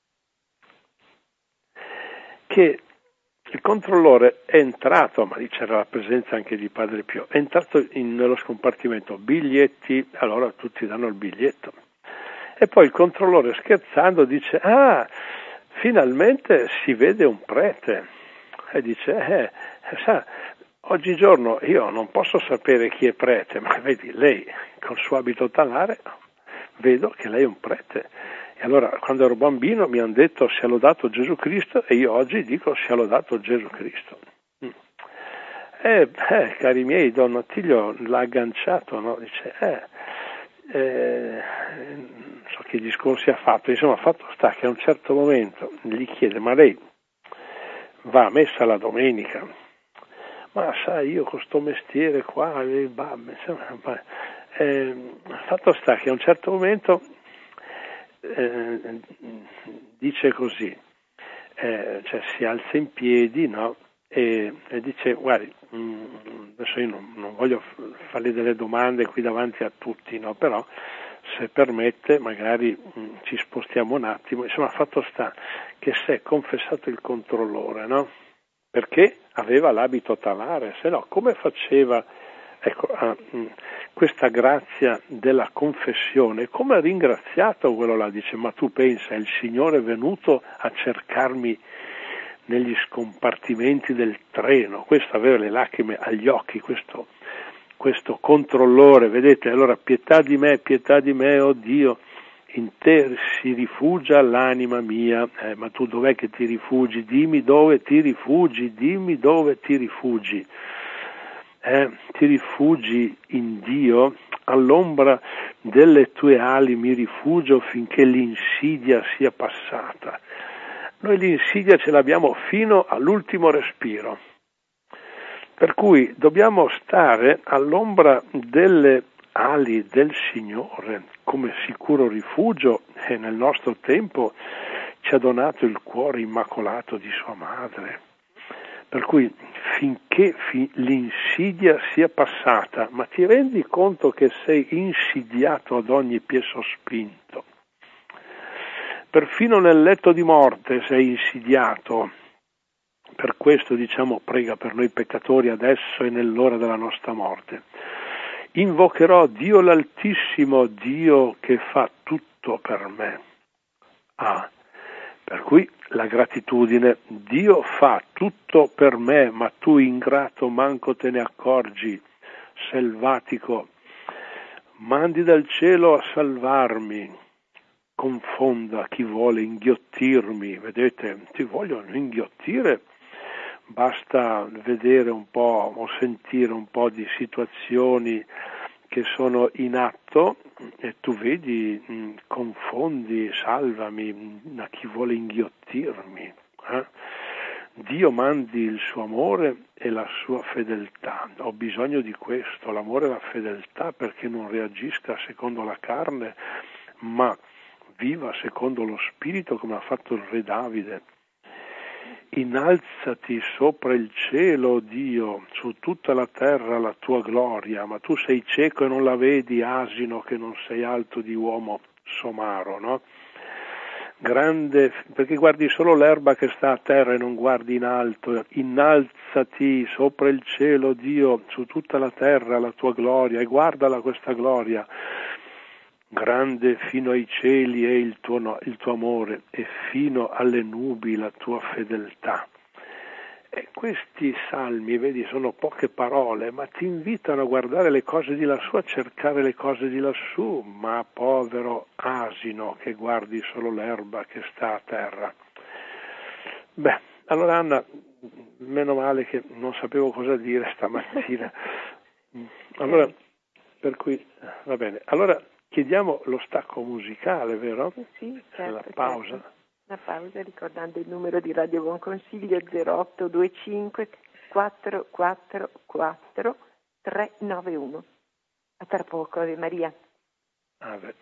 che il controllore è entrato, ma lì c'era la presenza anche di Padre Pio, è entrato in, nello scompartimento, biglietti, allora tutti danno il biglietto. E poi il controllore, scherzando, dice: ah, finalmente si vede un prete. E dice: eh, sa, oggigiorno io non posso sapere chi è prete, ma vedi, lei col suo abito talare, vedo che lei è un prete. E allora, quando ero bambino, mi hanno detto: sia lodato Gesù Cristo, e io oggi dico: sia lodato Gesù Cristo. Mm. Eh, eh, cari miei, Don Attilio l'ha agganciato, no? Dice: eh, eh, non so che discorsi ha fatto, insomma, fatto sta che a un certo momento gli chiede: ma lei va a messa la domenica? Ma sai, io con sto mestiere qua, eh, bah, insomma, eh, fatto sta che a un certo momento eh, dice così, eh, cioè si alza in piedi, no? E, e dice: guardi, mh, adesso io non, non voglio farle delle domande qui davanti a tutti, no? Però se permette magari mh, ci spostiamo un attimo. Insomma, fatto sta che si è confessato il controllore, no? Perché aveva l'abito talare, se no come faceva, ecco, a, mh, questa grazia della confessione? Come ha ringraziato quello là? Dice: ma tu pensa, il Signore è venuto a cercarmi negli scompartimenti del treno, questo aveva le lacrime agli occhi, questo, questo controllore, vedete? Allora, pietà di me, pietà di me, oh Dio, in te si rifugia l'anima mia. Eh, ma tu dov'è che ti rifugi? Dimmi dove ti rifugi, dimmi dove ti rifugi. Eh, ti rifugi in Dio? All'ombra delle tue ali mi rifugio finché l'insidia sia passata. Noi l'insidia ce l'abbiamo fino all'ultimo respiro, per cui dobbiamo stare all'ombra delle ali del Signore come sicuro rifugio, e nel nostro tempo ci ha donato il cuore immacolato di sua madre. Per cui finché fi- l'insidia sia passata, ma ti rendi conto che sei insidiato ad ogni piè sospinto? Perfino nel letto di morte sei insidiato. Per questo, diciamo, prega per noi peccatori adesso e nell'ora della nostra morte. Invocherò Dio l'Altissimo, Dio che fa tutto per me. Ah, per cui la gratitudine: Dio fa tutto per me, ma tu ingrato manco te ne accorgi, selvatico, mandi dal cielo a salvarmi. Confonda chi vuole inghiottirmi, vedete, ti vogliono inghiottire, basta vedere un po' o sentire un po' di situazioni che sono in atto e tu vedi, mh, confondi, salvami, mh, a chi vuole inghiottirmi. Eh? Dio mandi il suo amore e la sua fedeltà. Ho bisogno di questo, l'amore e la fedeltà, perché non reagisca secondo la carne, ma viva secondo lo spirito, come ha fatto il re Davide. Innalzati sopra il cielo, Dio, su tutta la terra la tua gloria, ma tu sei cieco e non la vedi, asino che non sei alto di uomo somaro, no? Grande, perché guardi solo l'erba che sta a terra e non guardi in alto. Innalzati sopra il cielo, Dio, su tutta la terra la tua gloria, e guardala questa gloria. Grande fino ai cieli è il tuo, no, il tuo amore, e fino alle nubi la tua fedeltà. E questi salmi, vedi, sono poche parole, ma ti invitano a guardare le cose di lassù, a cercare le cose di lassù. Ma povero asino che guardi solo l'erba che sta a terra. Beh, allora Anna, meno male che non sapevo cosa dire stamattina. Allora, per cui, va bene. Allora, chiediamo lo stacco musicale, vero? Sì, certo. La pausa. Certo. La pausa, ricordando il numero di Radio Buon Consiglio zero otto due cinque quattro quattro quattro tre nove uno. A tra poco, Ave Maria. Ave.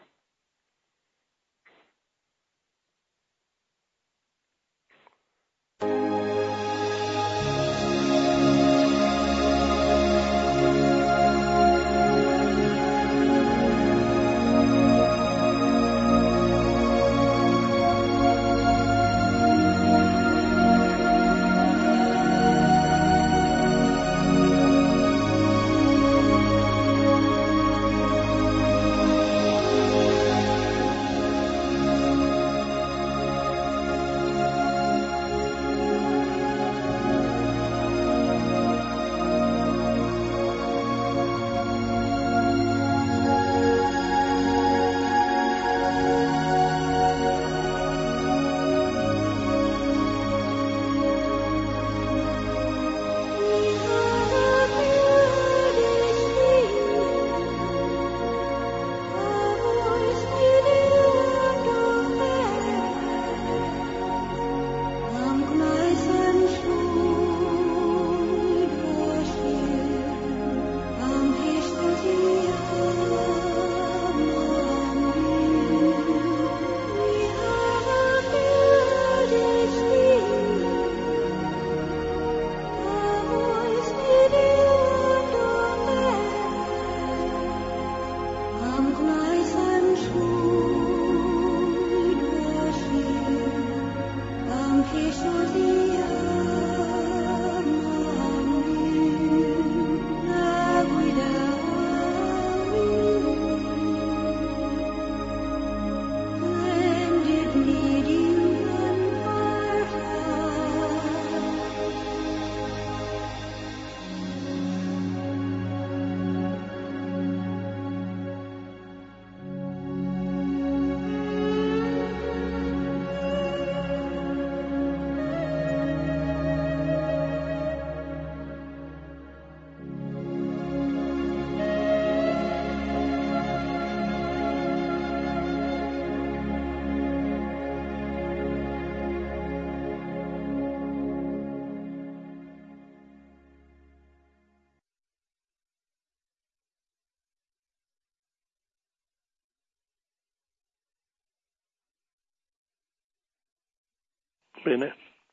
Bene.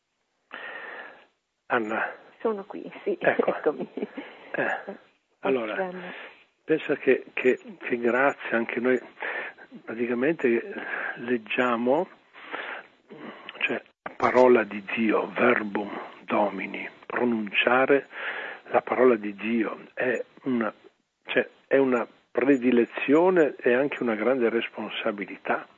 Anna. Sono qui, sì, ecco. Eccomi. Eh, allora, pensa che, che, che grazie, anche noi praticamente leggiamo, cioè la parola di Dio, verbum Domini, pronunciare la parola di Dio è una, cioè, è una predilezione e anche una grande responsabilità.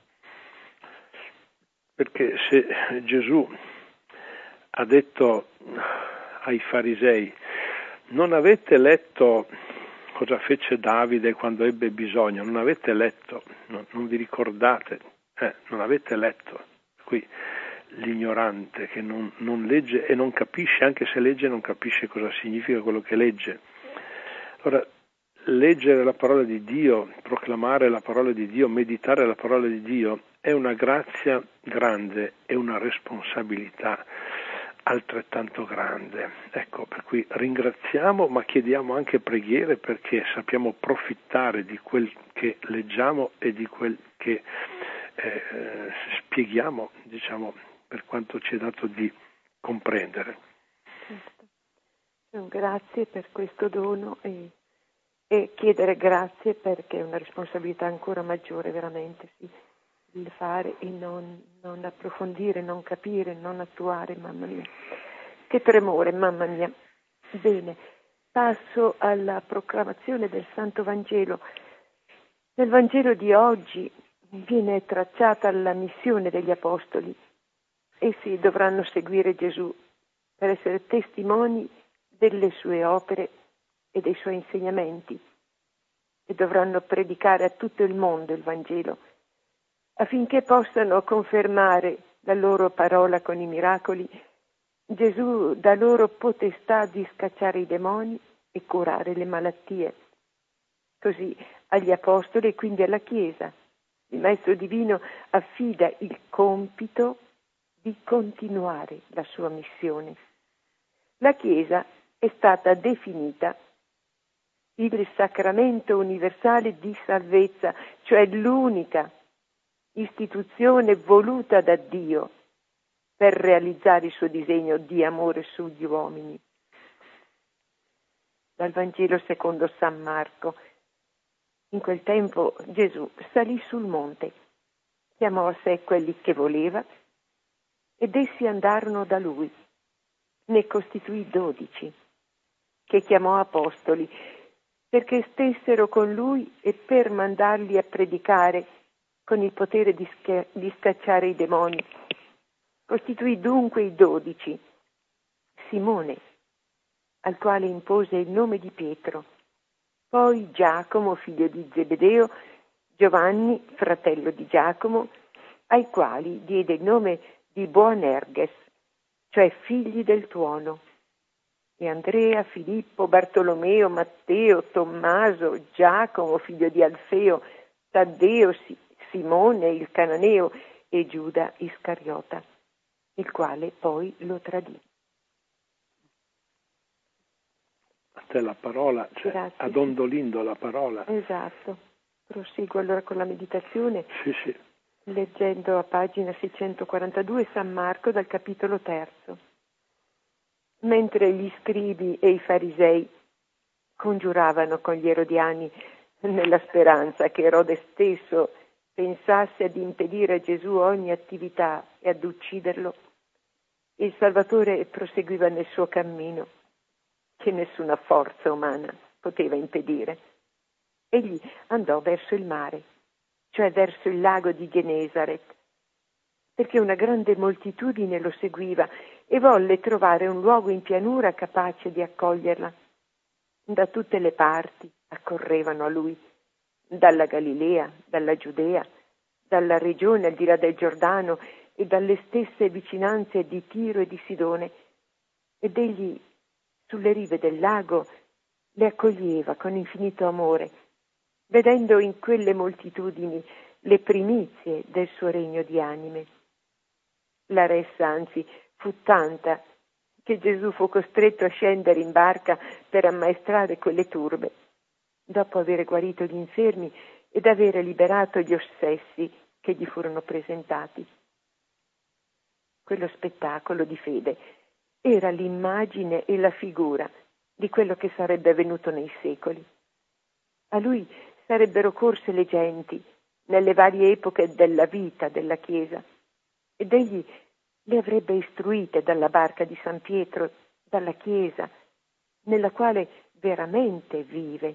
Perché se Gesù ha detto ai farisei: non avete letto cosa fece Davide quando ebbe bisogno, non avete letto, non, non vi ricordate, eh, non avete letto. Qui l'ignorante che non, non legge e non capisce, anche se legge non capisce cosa significa quello che legge. Allora, leggere la parola di Dio, proclamare la parola di Dio, meditare la parola di Dio è una grazia grande e una responsabilità. altrettanto grande. Ecco, per cui ringraziamo, ma chiediamo anche preghiere perché sappiamo approfittare di quel che leggiamo e di quel che eh, spieghiamo, diciamo, per quanto ci è dato di comprendere. Certo. Grazie per questo dono e, e chiedere grazie perché è una responsabilità ancora maggiore veramente, sì, il fare e non, non approfondire, non capire, non attuare, mamma mia. Che tremore, mamma mia. Bene, passo alla proclamazione del Santo Vangelo. Nel Vangelo di oggi viene tracciata la missione degli Apostoli. Essi dovranno seguire Gesù per essere testimoni delle sue opere e dei suoi insegnamenti e dovranno predicare a tutto il mondo il Vangelo affinché possano confermare la loro parola con i miracoli. Gesù dà loro potestà di scacciare i demoni e curare le malattie. Così agli Apostoli e quindi alla Chiesa il Maestro Divino affida il compito di continuare la sua missione. La Chiesa è stata definita il sacramento universale di salvezza, cioè l'unica istituzione voluta da Dio per realizzare il suo disegno di amore sugli uomini. Dal Vangelo secondo San Marco. In quel tempo Gesù salì sul monte, chiamò a sé quelli che voleva ed essi andarono da lui. Ne costituì dodici, che chiamò apostoli, perché stessero con lui e per mandarli a predicare con il potere di, sca- di scacciare i demoni. Costituì dunque i dodici, Simone, al quale impose il nome di Pietro, poi Giacomo, figlio di Zebedeo, Giovanni, fratello di Giacomo, ai quali diede il nome di Boanerges, cioè figli del tuono, e Andrea, Filippo, Bartolomeo, Matteo, Tommaso, Giacomo, figlio di Alfeo, Taddeo, Simone, il Cananeo, e Giuda Iscariota, il quale poi lo tradì. A te la parola, cioè Grazie. Adondolindo la parola. Esatto. Proseguo allora con la meditazione. Sì, sì. Leggendo a pagina seicentoquarantadue San Marco dal capitolo terzo. Mentre gli scribi e i farisei congiuravano con gli erodiani nella speranza che Erode stesso pensasse ad impedire a Gesù ogni attività e ad ucciderlo, il Salvatore proseguiva nel suo cammino che nessuna forza umana poteva impedire. Egli andò verso il mare, cioè verso il lago di Genesaret, perché una grande moltitudine lo seguiva e volle trovare un luogo in pianura capace di accoglierla. Da tutte le parti accorrevano a lui, dalla Galilea, dalla Giudea, dalla regione al di là del Giordano e dalle stesse vicinanze di Tiro e di Sidone, ed egli sulle rive del lago le accoglieva con infinito amore, vedendo in quelle moltitudini le primizie del suo regno di anime. La ressa, anzi, fu tanta che Gesù fu costretto a scendere in barca per ammaestrare quelle turbe, dopo aver guarito gli infermi ed avere liberato gli ossessi che gli furono presentati. Quello spettacolo di fede era l'immagine e la figura di quello che sarebbe avvenuto nei secoli. A lui sarebbero corse le genti nelle varie epoche della vita della Chiesa ed egli le avrebbe istruite dalla barca di San Pietro, dalla Chiesa, nella quale veramente vive.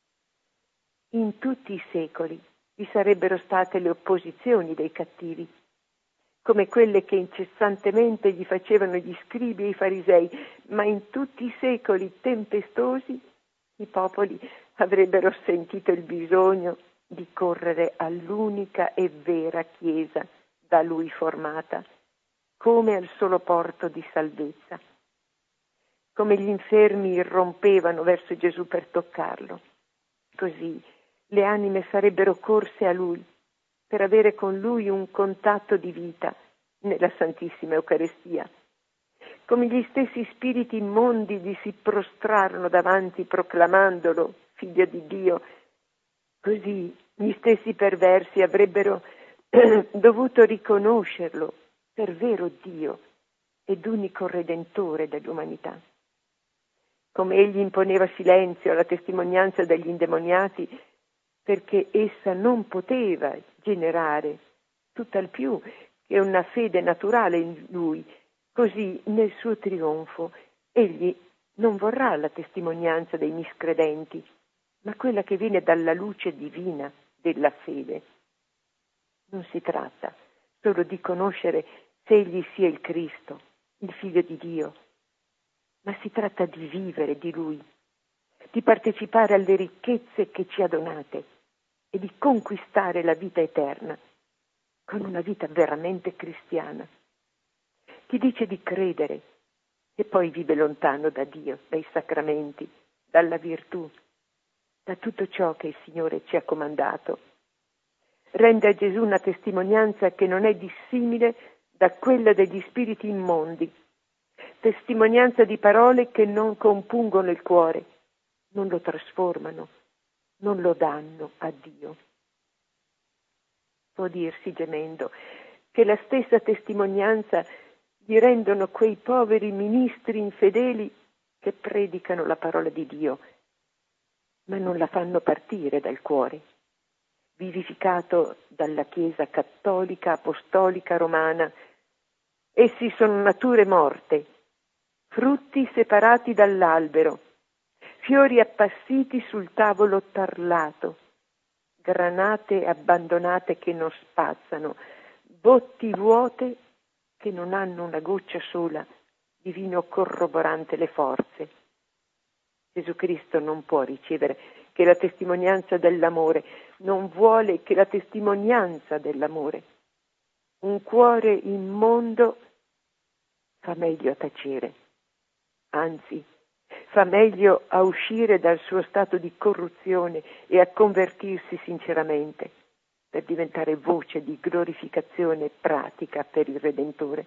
In tutti i secoli vi sarebbero state le opposizioni dei cattivi, come quelle che incessantemente gli facevano gli scribi e i farisei, ma in tutti i secoli tempestosi i popoli avrebbero sentito il bisogno di correre all'unica e vera Chiesa da lui formata, come al solo porto di salvezza. Come gli infermi irrompevano verso Gesù per toccarlo, così le anime sarebbero corse a lui per avere con lui un contatto di vita nella Santissima Eucaristia. come gli stessi spiriti immondi gli si prostrarono davanti proclamandolo figlio di Dio, così gli stessi perversi avrebbero dovuto riconoscerlo per vero Dio ed unico Redentore dell'umanità. Come egli imponeva silenzio alla testimonianza degli indemoniati, perché essa non poteva generare tutt'al più che una fede naturale in lui, così nel suo trionfo egli non vorrà la testimonianza dei miscredenti, ma quella che viene dalla luce divina della fede. Non si tratta solo di conoscere se egli sia il Cristo, il Figlio di Dio, ma si tratta di vivere di Lui, di partecipare alle ricchezze che ci ha donate e di conquistare la vita eterna con una vita veramente cristiana. Chi dice di credere e poi vive lontano da Dio, dai sacramenti, dalla virtù, da tutto ciò che il Signore ci ha comandato, rende a Gesù una testimonianza che non è dissimile da quella degli spiriti immondi, testimonianza di parole che non compungono il cuore, non lo trasformano, non lo danno a Dio. Può dirsi, gemendo, che la stessa testimonianza gli rendono quei poveri ministri infedeli che predicano la parola di Dio, ma non la fanno partire dal cuore, vivificato dalla Chiesa cattolica, apostolica, romana. Essi sono nature morte, frutti separati dall'albero, fiori appassiti sul tavolo tarlato, granate abbandonate che non spazzano, botti vuote che non hanno una goccia sola di vino corroborante le forze. Gesù Cristo non può ricevere che la testimonianza dell'amore, non vuole che la testimonianza dell'amore. Un cuore immondo fa meglio a tacere, anzi, fa meglio a uscire dal suo stato di corruzione e a convertirsi sinceramente per diventare voce di glorificazione pratica per il Redentore.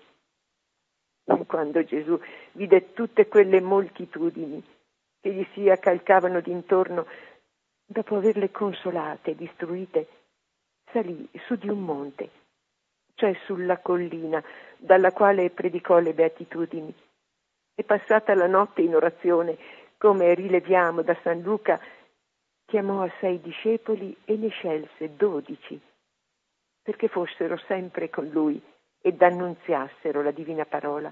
Quando Gesù vide tutte quelle moltitudini che gli si accalcavano d'intorno, dopo averle consolate e istruite, salì su di un monte, cioè sulla collina dalla quale predicò le beatitudini, e passata la notte in orazione, come rileviamo da San Luca, chiamò a sei discepoli e ne scelse dodici, perché fossero sempre con lui ed annunziassero la divina parola.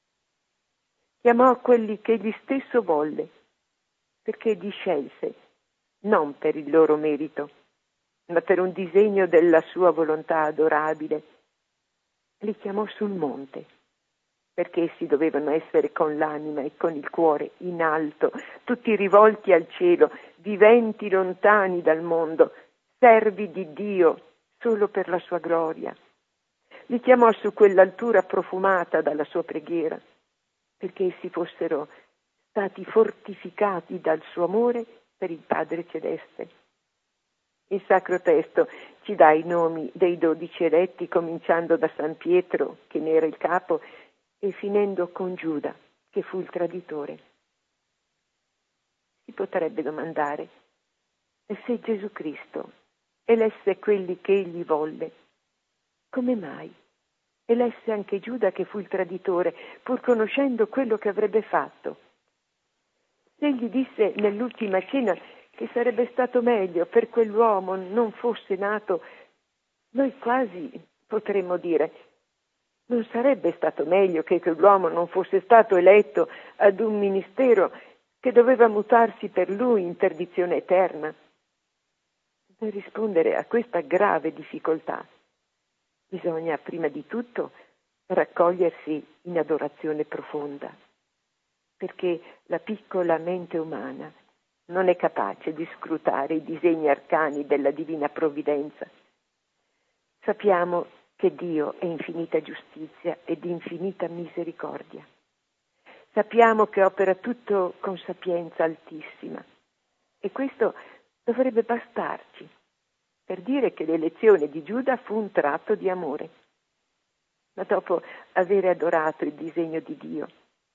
Chiamò quelli che egli stesso volle, perché li scelse, non per il loro merito, ma per un disegno della sua volontà adorabile. Li chiamò sul monte, perché essi dovevano essere con l'anima e con il cuore in alto, tutti rivolti al cielo, viventi lontani dal mondo, servi di Dio solo per la sua gloria. Li chiamò su quell'altura profumata dalla sua preghiera, perché essi fossero stati fortificati dal suo amore per il Padre Celeste. Il Sacro Testo ci dà i nomi dei dodici eletti, cominciando da San Pietro, che ne era il capo, e finendo con Giuda, che fu il traditore. Si potrebbe domandare, e se Gesù Cristo elesse quelli che egli volle, come mai elesse anche Giuda, che fu il traditore, pur conoscendo quello che avrebbe fatto? Se egli disse nell'ultima cena che sarebbe stato meglio per quell'uomo non fosse nato, noi quasi potremmo dire: non sarebbe stato meglio che quell'uomo non fosse stato eletto ad un ministero che doveva mutarsi per lui in perdizione eterna? Per rispondere a questa grave difficoltà bisogna prima di tutto raccogliersi in adorazione profonda, perché la piccola mente umana non è capace di scrutare i disegni arcani della divina provvidenza. Sappiamo che Dio è infinita giustizia ed infinita misericordia. Sappiamo che opera tutto con sapienza altissima, e questo dovrebbe bastarci per dire che l'elezione di Giuda fu un tratto di amore. Ma dopo aver adorato il disegno di Dio,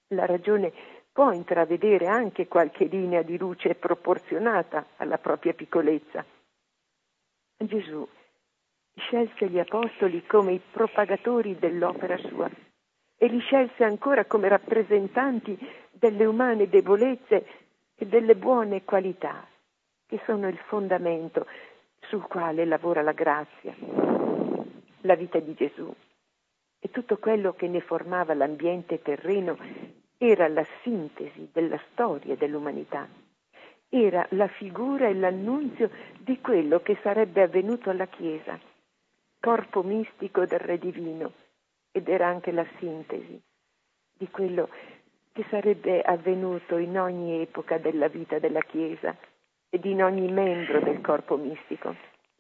La ragione può intravedere anche qualche linea di luce proporzionata alla propria piccolezza. Gesù scelse gli apostoli come i propagatori dell'opera sua e li scelse ancora come rappresentanti delle umane debolezze e delle buone qualità, che sono il fondamento sul quale lavora la grazia. La vita di Gesù e tutto quello che ne formava l'ambiente terreno era la sintesi della storia dell'umanità. Era la figura e l'annunzio di quello che sarebbe avvenuto alla Chiesa, corpo mistico del Re Divino, ed era anche la sintesi di quello che sarebbe avvenuto in ogni epoca della vita della Chiesa ed in ogni membro del corpo mistico.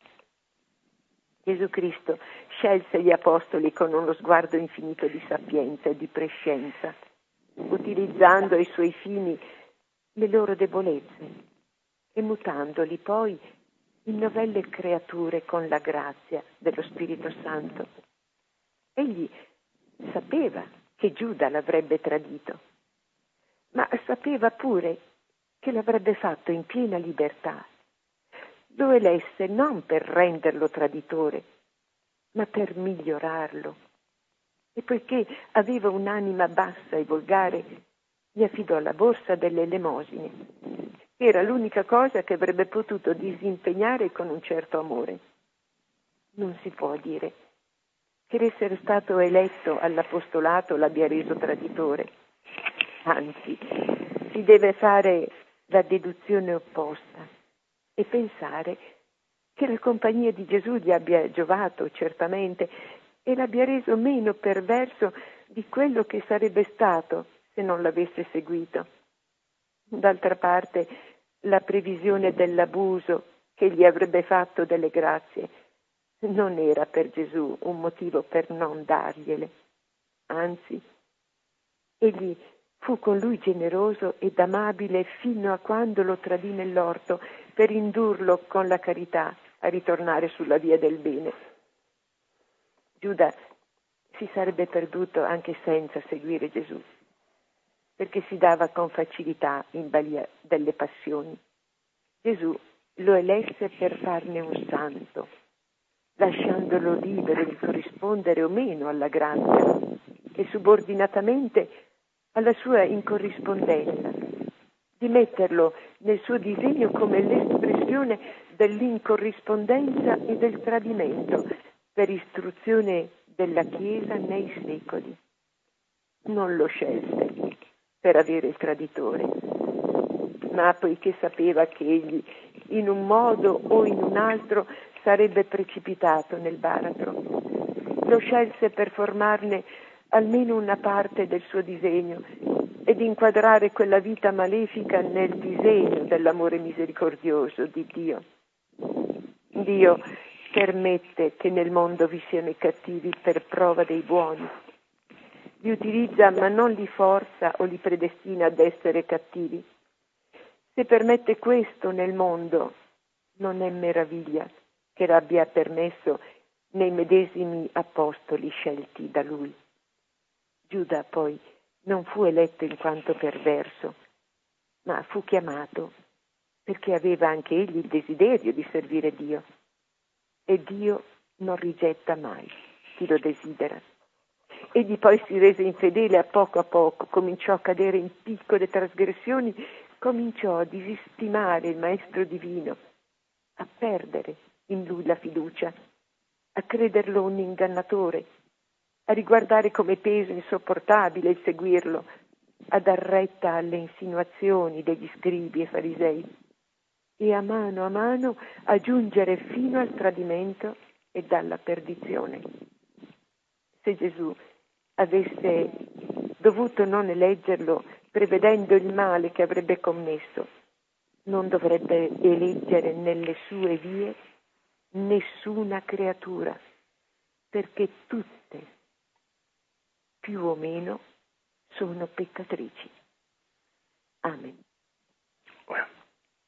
Gesù Cristo scelse gli apostoli con uno sguardo infinito di sapienza e di prescienza, utilizzando ai suoi fini le loro debolezze e mutandoli poi in novelle creature con la grazia dello Spirito Santo. Egli sapeva che Giuda l'avrebbe tradito, ma sapeva pure che l'avrebbe fatto in piena libertà. Lo elesse non per renderlo traditore, ma per migliorarlo. E poiché aveva un'anima bassa e volgare, gli affidò la borsa delle elemosine. Era l'unica cosa che avrebbe potuto disimpegnare con un certo amore. Non si può dire che l'essere stato eletto all'apostolato l'abbia reso traditore. Anzi, si deve fare la deduzione opposta e pensare che la compagnia di Gesù gli abbia giovato certamente e l'abbia reso meno perverso di quello che sarebbe stato se non l'avesse seguito. D'altra parte, la previsione dell'abuso che gli avrebbe fatto delle grazie non era per Gesù un motivo per non dargliele. Anzi, egli fu con lui generoso ed amabile fino a quando lo tradì nell'orto per indurlo con la carità a ritornare sulla via del bene. Giuda si sarebbe perduto anche senza seguire Gesù, perché si dava con facilità in balia delle passioni. Gesù lo elesse per farne un santo, lasciandolo libero di corrispondere o meno alla grazia e subordinatamente alla sua incorrispondenza, di metterlo nel suo disegno come l'espressione dell'incorrispondenza e del tradimento per istruzione della Chiesa nei secoli. Non lo scelse per avere il traditore, ma poiché sapeva che egli in un modo o in un altro sarebbe precipitato nel baratro, lo scelse per formarne almeno una parte del suo disegno ed inquadrare quella vita malefica nel disegno dell'amore misericordioso di Dio. Dio permette che nel mondo vi siano i cattivi per prova dei buoni. Li utilizza ma non li forza o li predestina ad essere cattivi. Se permette questo nel mondo, non è meraviglia che l'abbia permesso nei medesimi apostoli scelti da lui. Giuda poi non fu eletto in quanto perverso, ma fu chiamato perché aveva anche egli il desiderio di servire Dio. E Dio non rigetta mai chi lo desidera. Egli poi si rese infedele a poco a poco, cominciò a cadere in piccole trasgressioni, cominciò a disestimare il Maestro Divino, a perdere in lui la fiducia, a crederlo un ingannatore, a riguardare come peso insopportabile il seguirlo, a dar retta alle insinuazioni degli scribi e farisei e a mano a mano a giungere fino al tradimento e alla perdizione. Se Gesù avesse dovuto non eleggerlo prevedendo il male che avrebbe commesso, non dovrebbe eleggere nelle sue vie nessuna creatura, perché tutte, più o meno, sono peccatrici. Amen.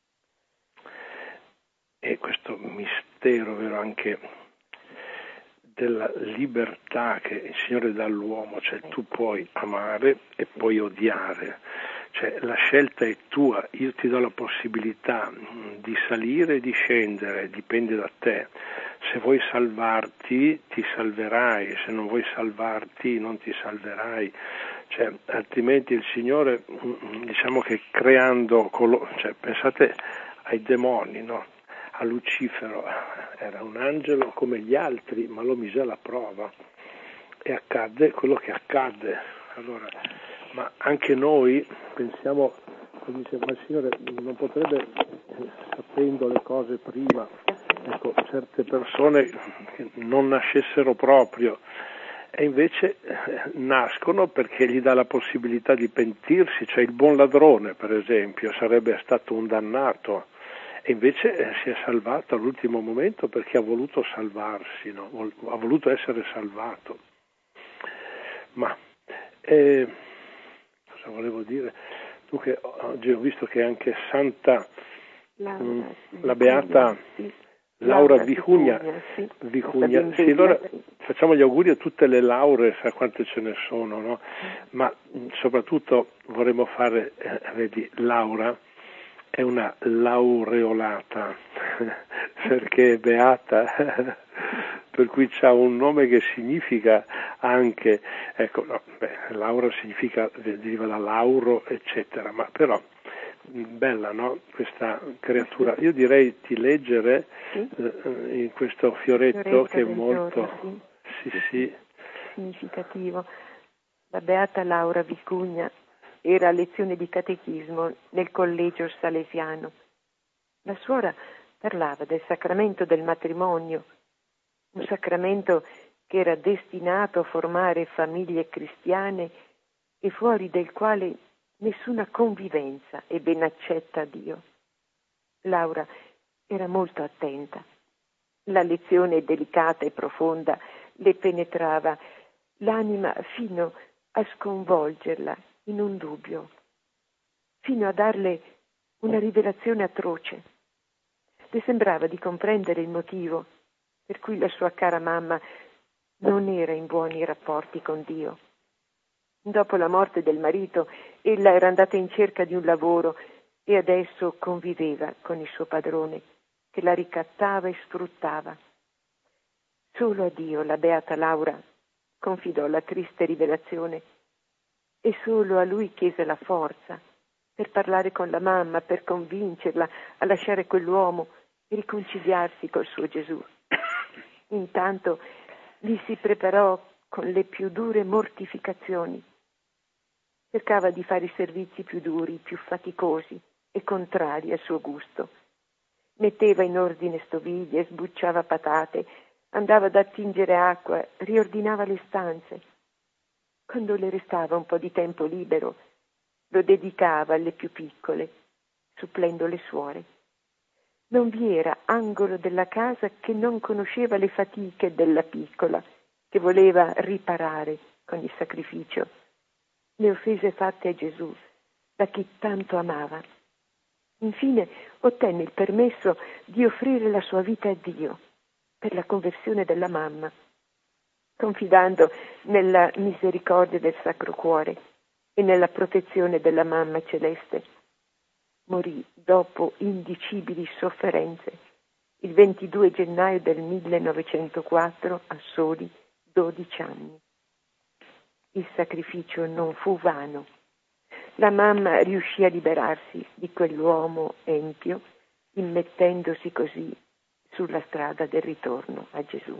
E questo mistero, vero, anche della libertà che il Signore dà all'uomo, cioè tu puoi amare e puoi odiare, cioè la scelta è tua, io ti do la possibilità di salire e di scendere, dipende da te. Se vuoi salvarti ti salverai, se non vuoi salvarti non ti salverai, cioè, altrimenti il Signore, diciamo che creando, colo- cioè, pensate ai demoni, no? A Lucifero, era un angelo come gli altri, ma lo mise alla prova e accadde quello che accadde. Allora, ma anche noi pensiamo, dice, ma il Signore non potrebbe, sapendo le cose prima, ecco, certe persone che non nascessero proprio, e invece nascono perché gli dà la possibilità di pentirsi, cioè il buon ladrone, per esempio, sarebbe stato un dannato, e invece eh, si è salvato all'ultimo momento perché ha voluto salvarsi, no? Ha voluto essere salvato. Ma eh, cosa volevo dire? Dunque, oggi ho visto che anche Santa Laura, mh, la Beata sì. Laura, Laura Vicugna, sì. Vicugna. Sì, allora facciamo gli auguri a tutte le lauree, sa quante ce ne sono, no? Ma mh, soprattutto vorremmo fare, eh, vedi, Laura è una laureolata perché è beata, per cui c'ha un nome che significa anche, ecco, no, beh, Laura significa, deriva da lauro, eccetera, ma però bella, no? Questa creatura. Io direi di leggere sì? eh, in questo fioretto, fioretto che è molto giorno, sì. Sì, sì, sì. significativo. La Beata Laura Vicugna era a lezione di catechismo nel collegio salesiano. La suora parlava del sacramento del matrimonio, un sacramento che era destinato a formare famiglie cristiane e fuori del quale nessuna convivenza è ben accetta a Dio. Laura era molto attenta. La lezione delicata e profonda le penetrava l'anima fino a sconvolgerla in un dubbio, fino a darle una rivelazione atroce. Le sembrava di comprendere il motivo per cui la sua cara mamma non era in buoni rapporti con Dio. Dopo la morte del marito, ella era andata in cerca di un lavoro e adesso conviveva con il suo padrone, che la ricattava e sfruttava. Solo a Dio la Beata Laura confidò la triste rivelazione e solo a lui chiese la forza per parlare con la mamma, per convincerla a lasciare quell'uomo e riconciliarsi col suo Gesù. Intanto gli si preparò con le più dure mortificazioni. Cercava di fare i servizi più duri, più faticosi e contrari al suo gusto. Metteva in ordine stoviglie, sbucciava patate, andava ad attingere acqua, riordinava le stanze. Quando le restava un po' di tempo libero, lo dedicava alle più piccole, supplendo le suore. Non vi era angolo della casa che non conosceva le fatiche della piccola, che voleva riparare con il sacrificio le offese fatte a Gesù, da chi tanto amava. Infine ottenne il permesso di offrire la sua vita a Dio per la conversione della mamma, confidando nella misericordia del Sacro Cuore e nella protezione della Mamma Celeste. Morì dopo indicibili sofferenze il ventidue gennaio del millenovecentoquattro a soli dodici anni. Il sacrificio non fu vano. La mamma riuscì a liberarsi di quell'uomo empio, immettendosi così sulla strada del ritorno a Gesù.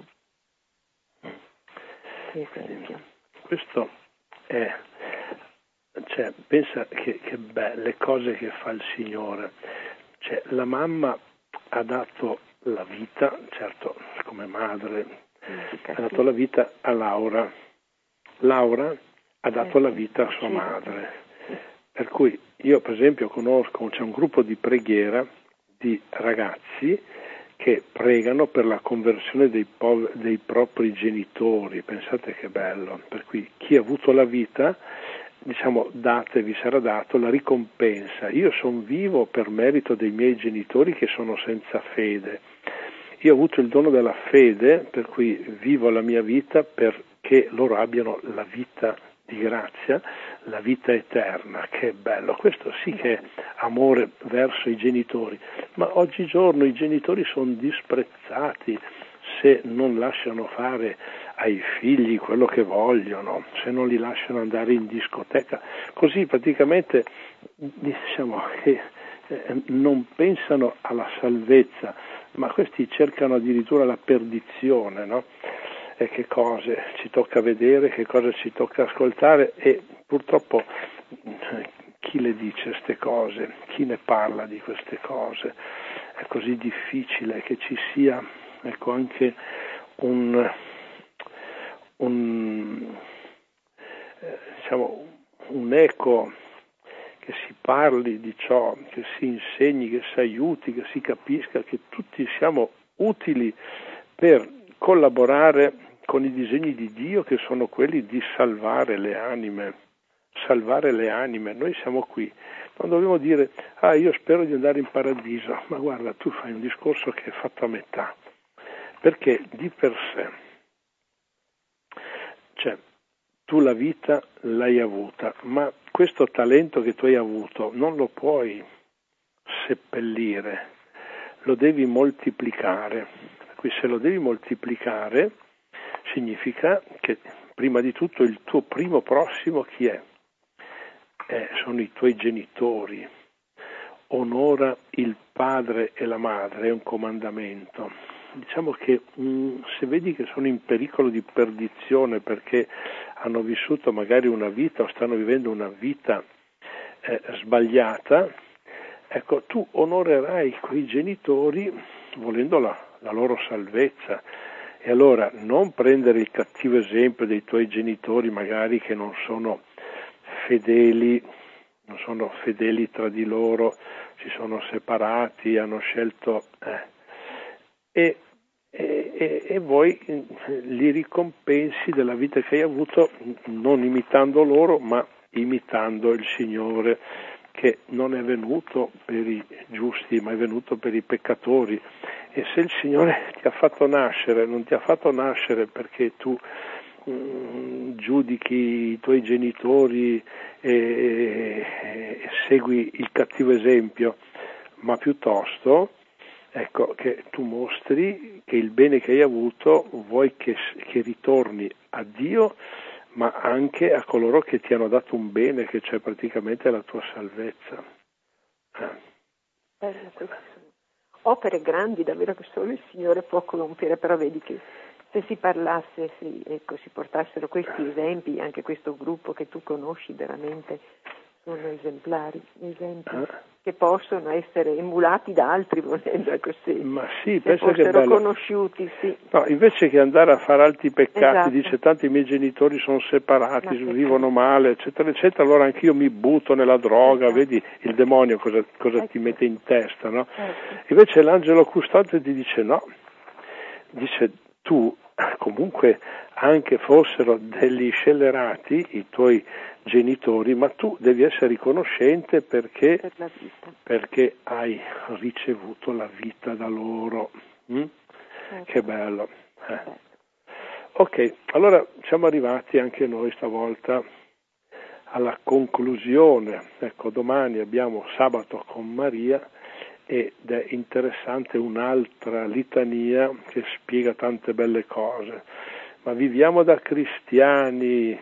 Che esempio. Questo è, cioè, pensa che, che belle cose che fa il Signore. Cioè, la mamma ha dato la vita, certo, come madre, ha dato la vita a Laura. Laura ha dato la vita a sua madre, per cui io per esempio conosco, c'è un gruppo di preghiera di ragazzi che pregano per la conversione dei, pov- dei propri genitori, pensate che bello, per cui chi ha avuto la vita, diciamo, datevi sarà dato la ricompensa, io sono vivo per merito dei miei genitori che sono senza fede. io ho avuto il dono della fede, per cui vivo la mia vita perché loro abbiano la vita di grazia, la vita eterna, che è bello. Questo sì che è amore verso i genitori, ma oggigiorno i genitori sono disprezzati se non lasciano fare ai figli quello che vogliono, se non li lasciano andare in discoteca, così praticamente diciamo che eh, non pensano alla salvezza, ma questi cercano addirittura la perdizione, no? E che cose ci tocca vedere, che cosa ci tocca ascoltare, e purtroppo chi le dice queste cose, chi ne parla di queste cose? È così difficile che ci sia, ecco, anche un, un eh, diciamo un eco, che si parli di ciò, che si insegni, che si aiuti, che si capisca che tutti siamo utili per collaborare con i disegni di Dio, che sono quelli di salvare le anime, salvare le anime. Noi siamo qui, non dobbiamo dire, ah, io spero di andare in paradiso, ma guarda, tu fai un discorso che è fatto a metà, perché di per sé, cioè, tu la vita l'hai avuta, ma questo talento che tu hai avuto non lo puoi seppellire, lo devi moltiplicare. Quindi se lo devi moltiplicare significa che prima di tutto il tuo primo prossimo chi è? Eh, sono i tuoi genitori. Onora il padre e la madre, è un comandamento. Diciamo che mh, se vedi che sono in pericolo di perdizione perché hanno vissuto magari una vita o stanno vivendo una vita eh, sbagliata, ecco, tu onorerai quei genitori volendo la, la loro salvezza. E allora non prendere il cattivo esempio dei tuoi genitori magari che non sono fedeli, non sono fedeli tra di loro, si sono separati, hanno scelto eh, e, e, e voi li ricompensi della vita che hai avuto non imitando loro ma imitando il Signore, che non è venuto per i giusti ma è venuto per i peccatori. E se il Signore ti ha fatto nascere, non ti ha fatto nascere perché tu mh, giudichi i tuoi genitori e, e segui il cattivo esempio, ma piuttosto ecco che tu mostri che il bene che hai avuto vuoi che, che ritorni a Dio, ma anche a coloro che ti hanno dato un bene, che c'è praticamente la tua salvezza. Eh. Opere grandi davvero che solo il Signore può compiere, però vedi che se si parlasse, sì, ecco, si portassero questi esempi, anche questo gruppo che tu conosci veramente sono esemplari, esempi ah. che possono essere emulati da altri, volendo così. Ma sì, se penso fossero che bello. conosciuti, sì. No, invece che andare a fare altri peccati, esatto. dice tanti miei genitori sono separati, vivono male, eccetera, eccetera, allora anch'io mi butto nella droga, esatto. Vedi il demonio cosa, cosa ecco. ti mette in testa, no? Ecco. Invece l'angelo custode ti dice no, dice tu comunque anche fossero degli scellerati i tuoi genitori, ma tu devi essere riconoscente perché, per la vita. perché hai ricevuto la vita da loro. Mm? Ecco. Che bello. Eh. Ok, allora siamo arrivati anche noi stavolta alla conclusione. Ecco, domani abbiamo sabato con Maria ed è interessante un'altra litania che spiega tante belle cose. Ma viviamo da cristiani,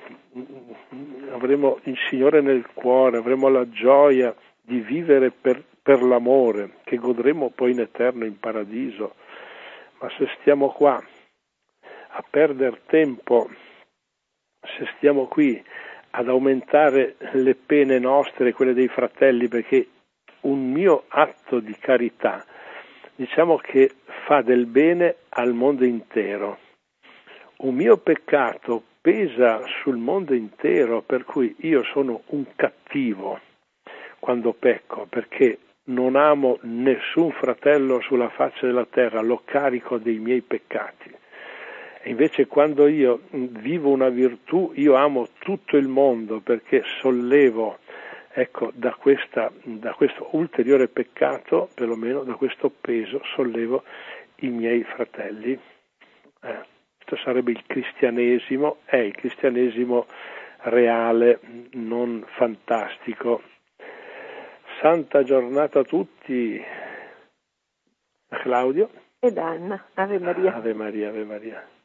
avremo il Signore nel cuore, avremo la gioia di vivere per, per l'amore, che godremo poi in eterno in paradiso. Ma se stiamo qua a perdere tempo, se stiamo qui ad aumentare le pene nostre e quelle dei fratelli, perché un mio atto di carità, diciamo che fa del bene al mondo intero, un mio peccato pesa sul mondo intero, per cui io sono un cattivo quando pecco, perché non amo nessun fratello sulla faccia della terra, lo carico dei miei peccati. E invece quando io vivo una virtù, io amo tutto il mondo, perché sollevo, ecco, da, questa, da questo ulteriore peccato, perlomeno da questo peso, sollevo i miei fratelli. Eh, questo sarebbe il cristianesimo, è il cristianesimo reale, non fantastico. Santa giornata a tutti. Claudio. Ed Anna. Ave Maria. Ave Maria, Ave Maria.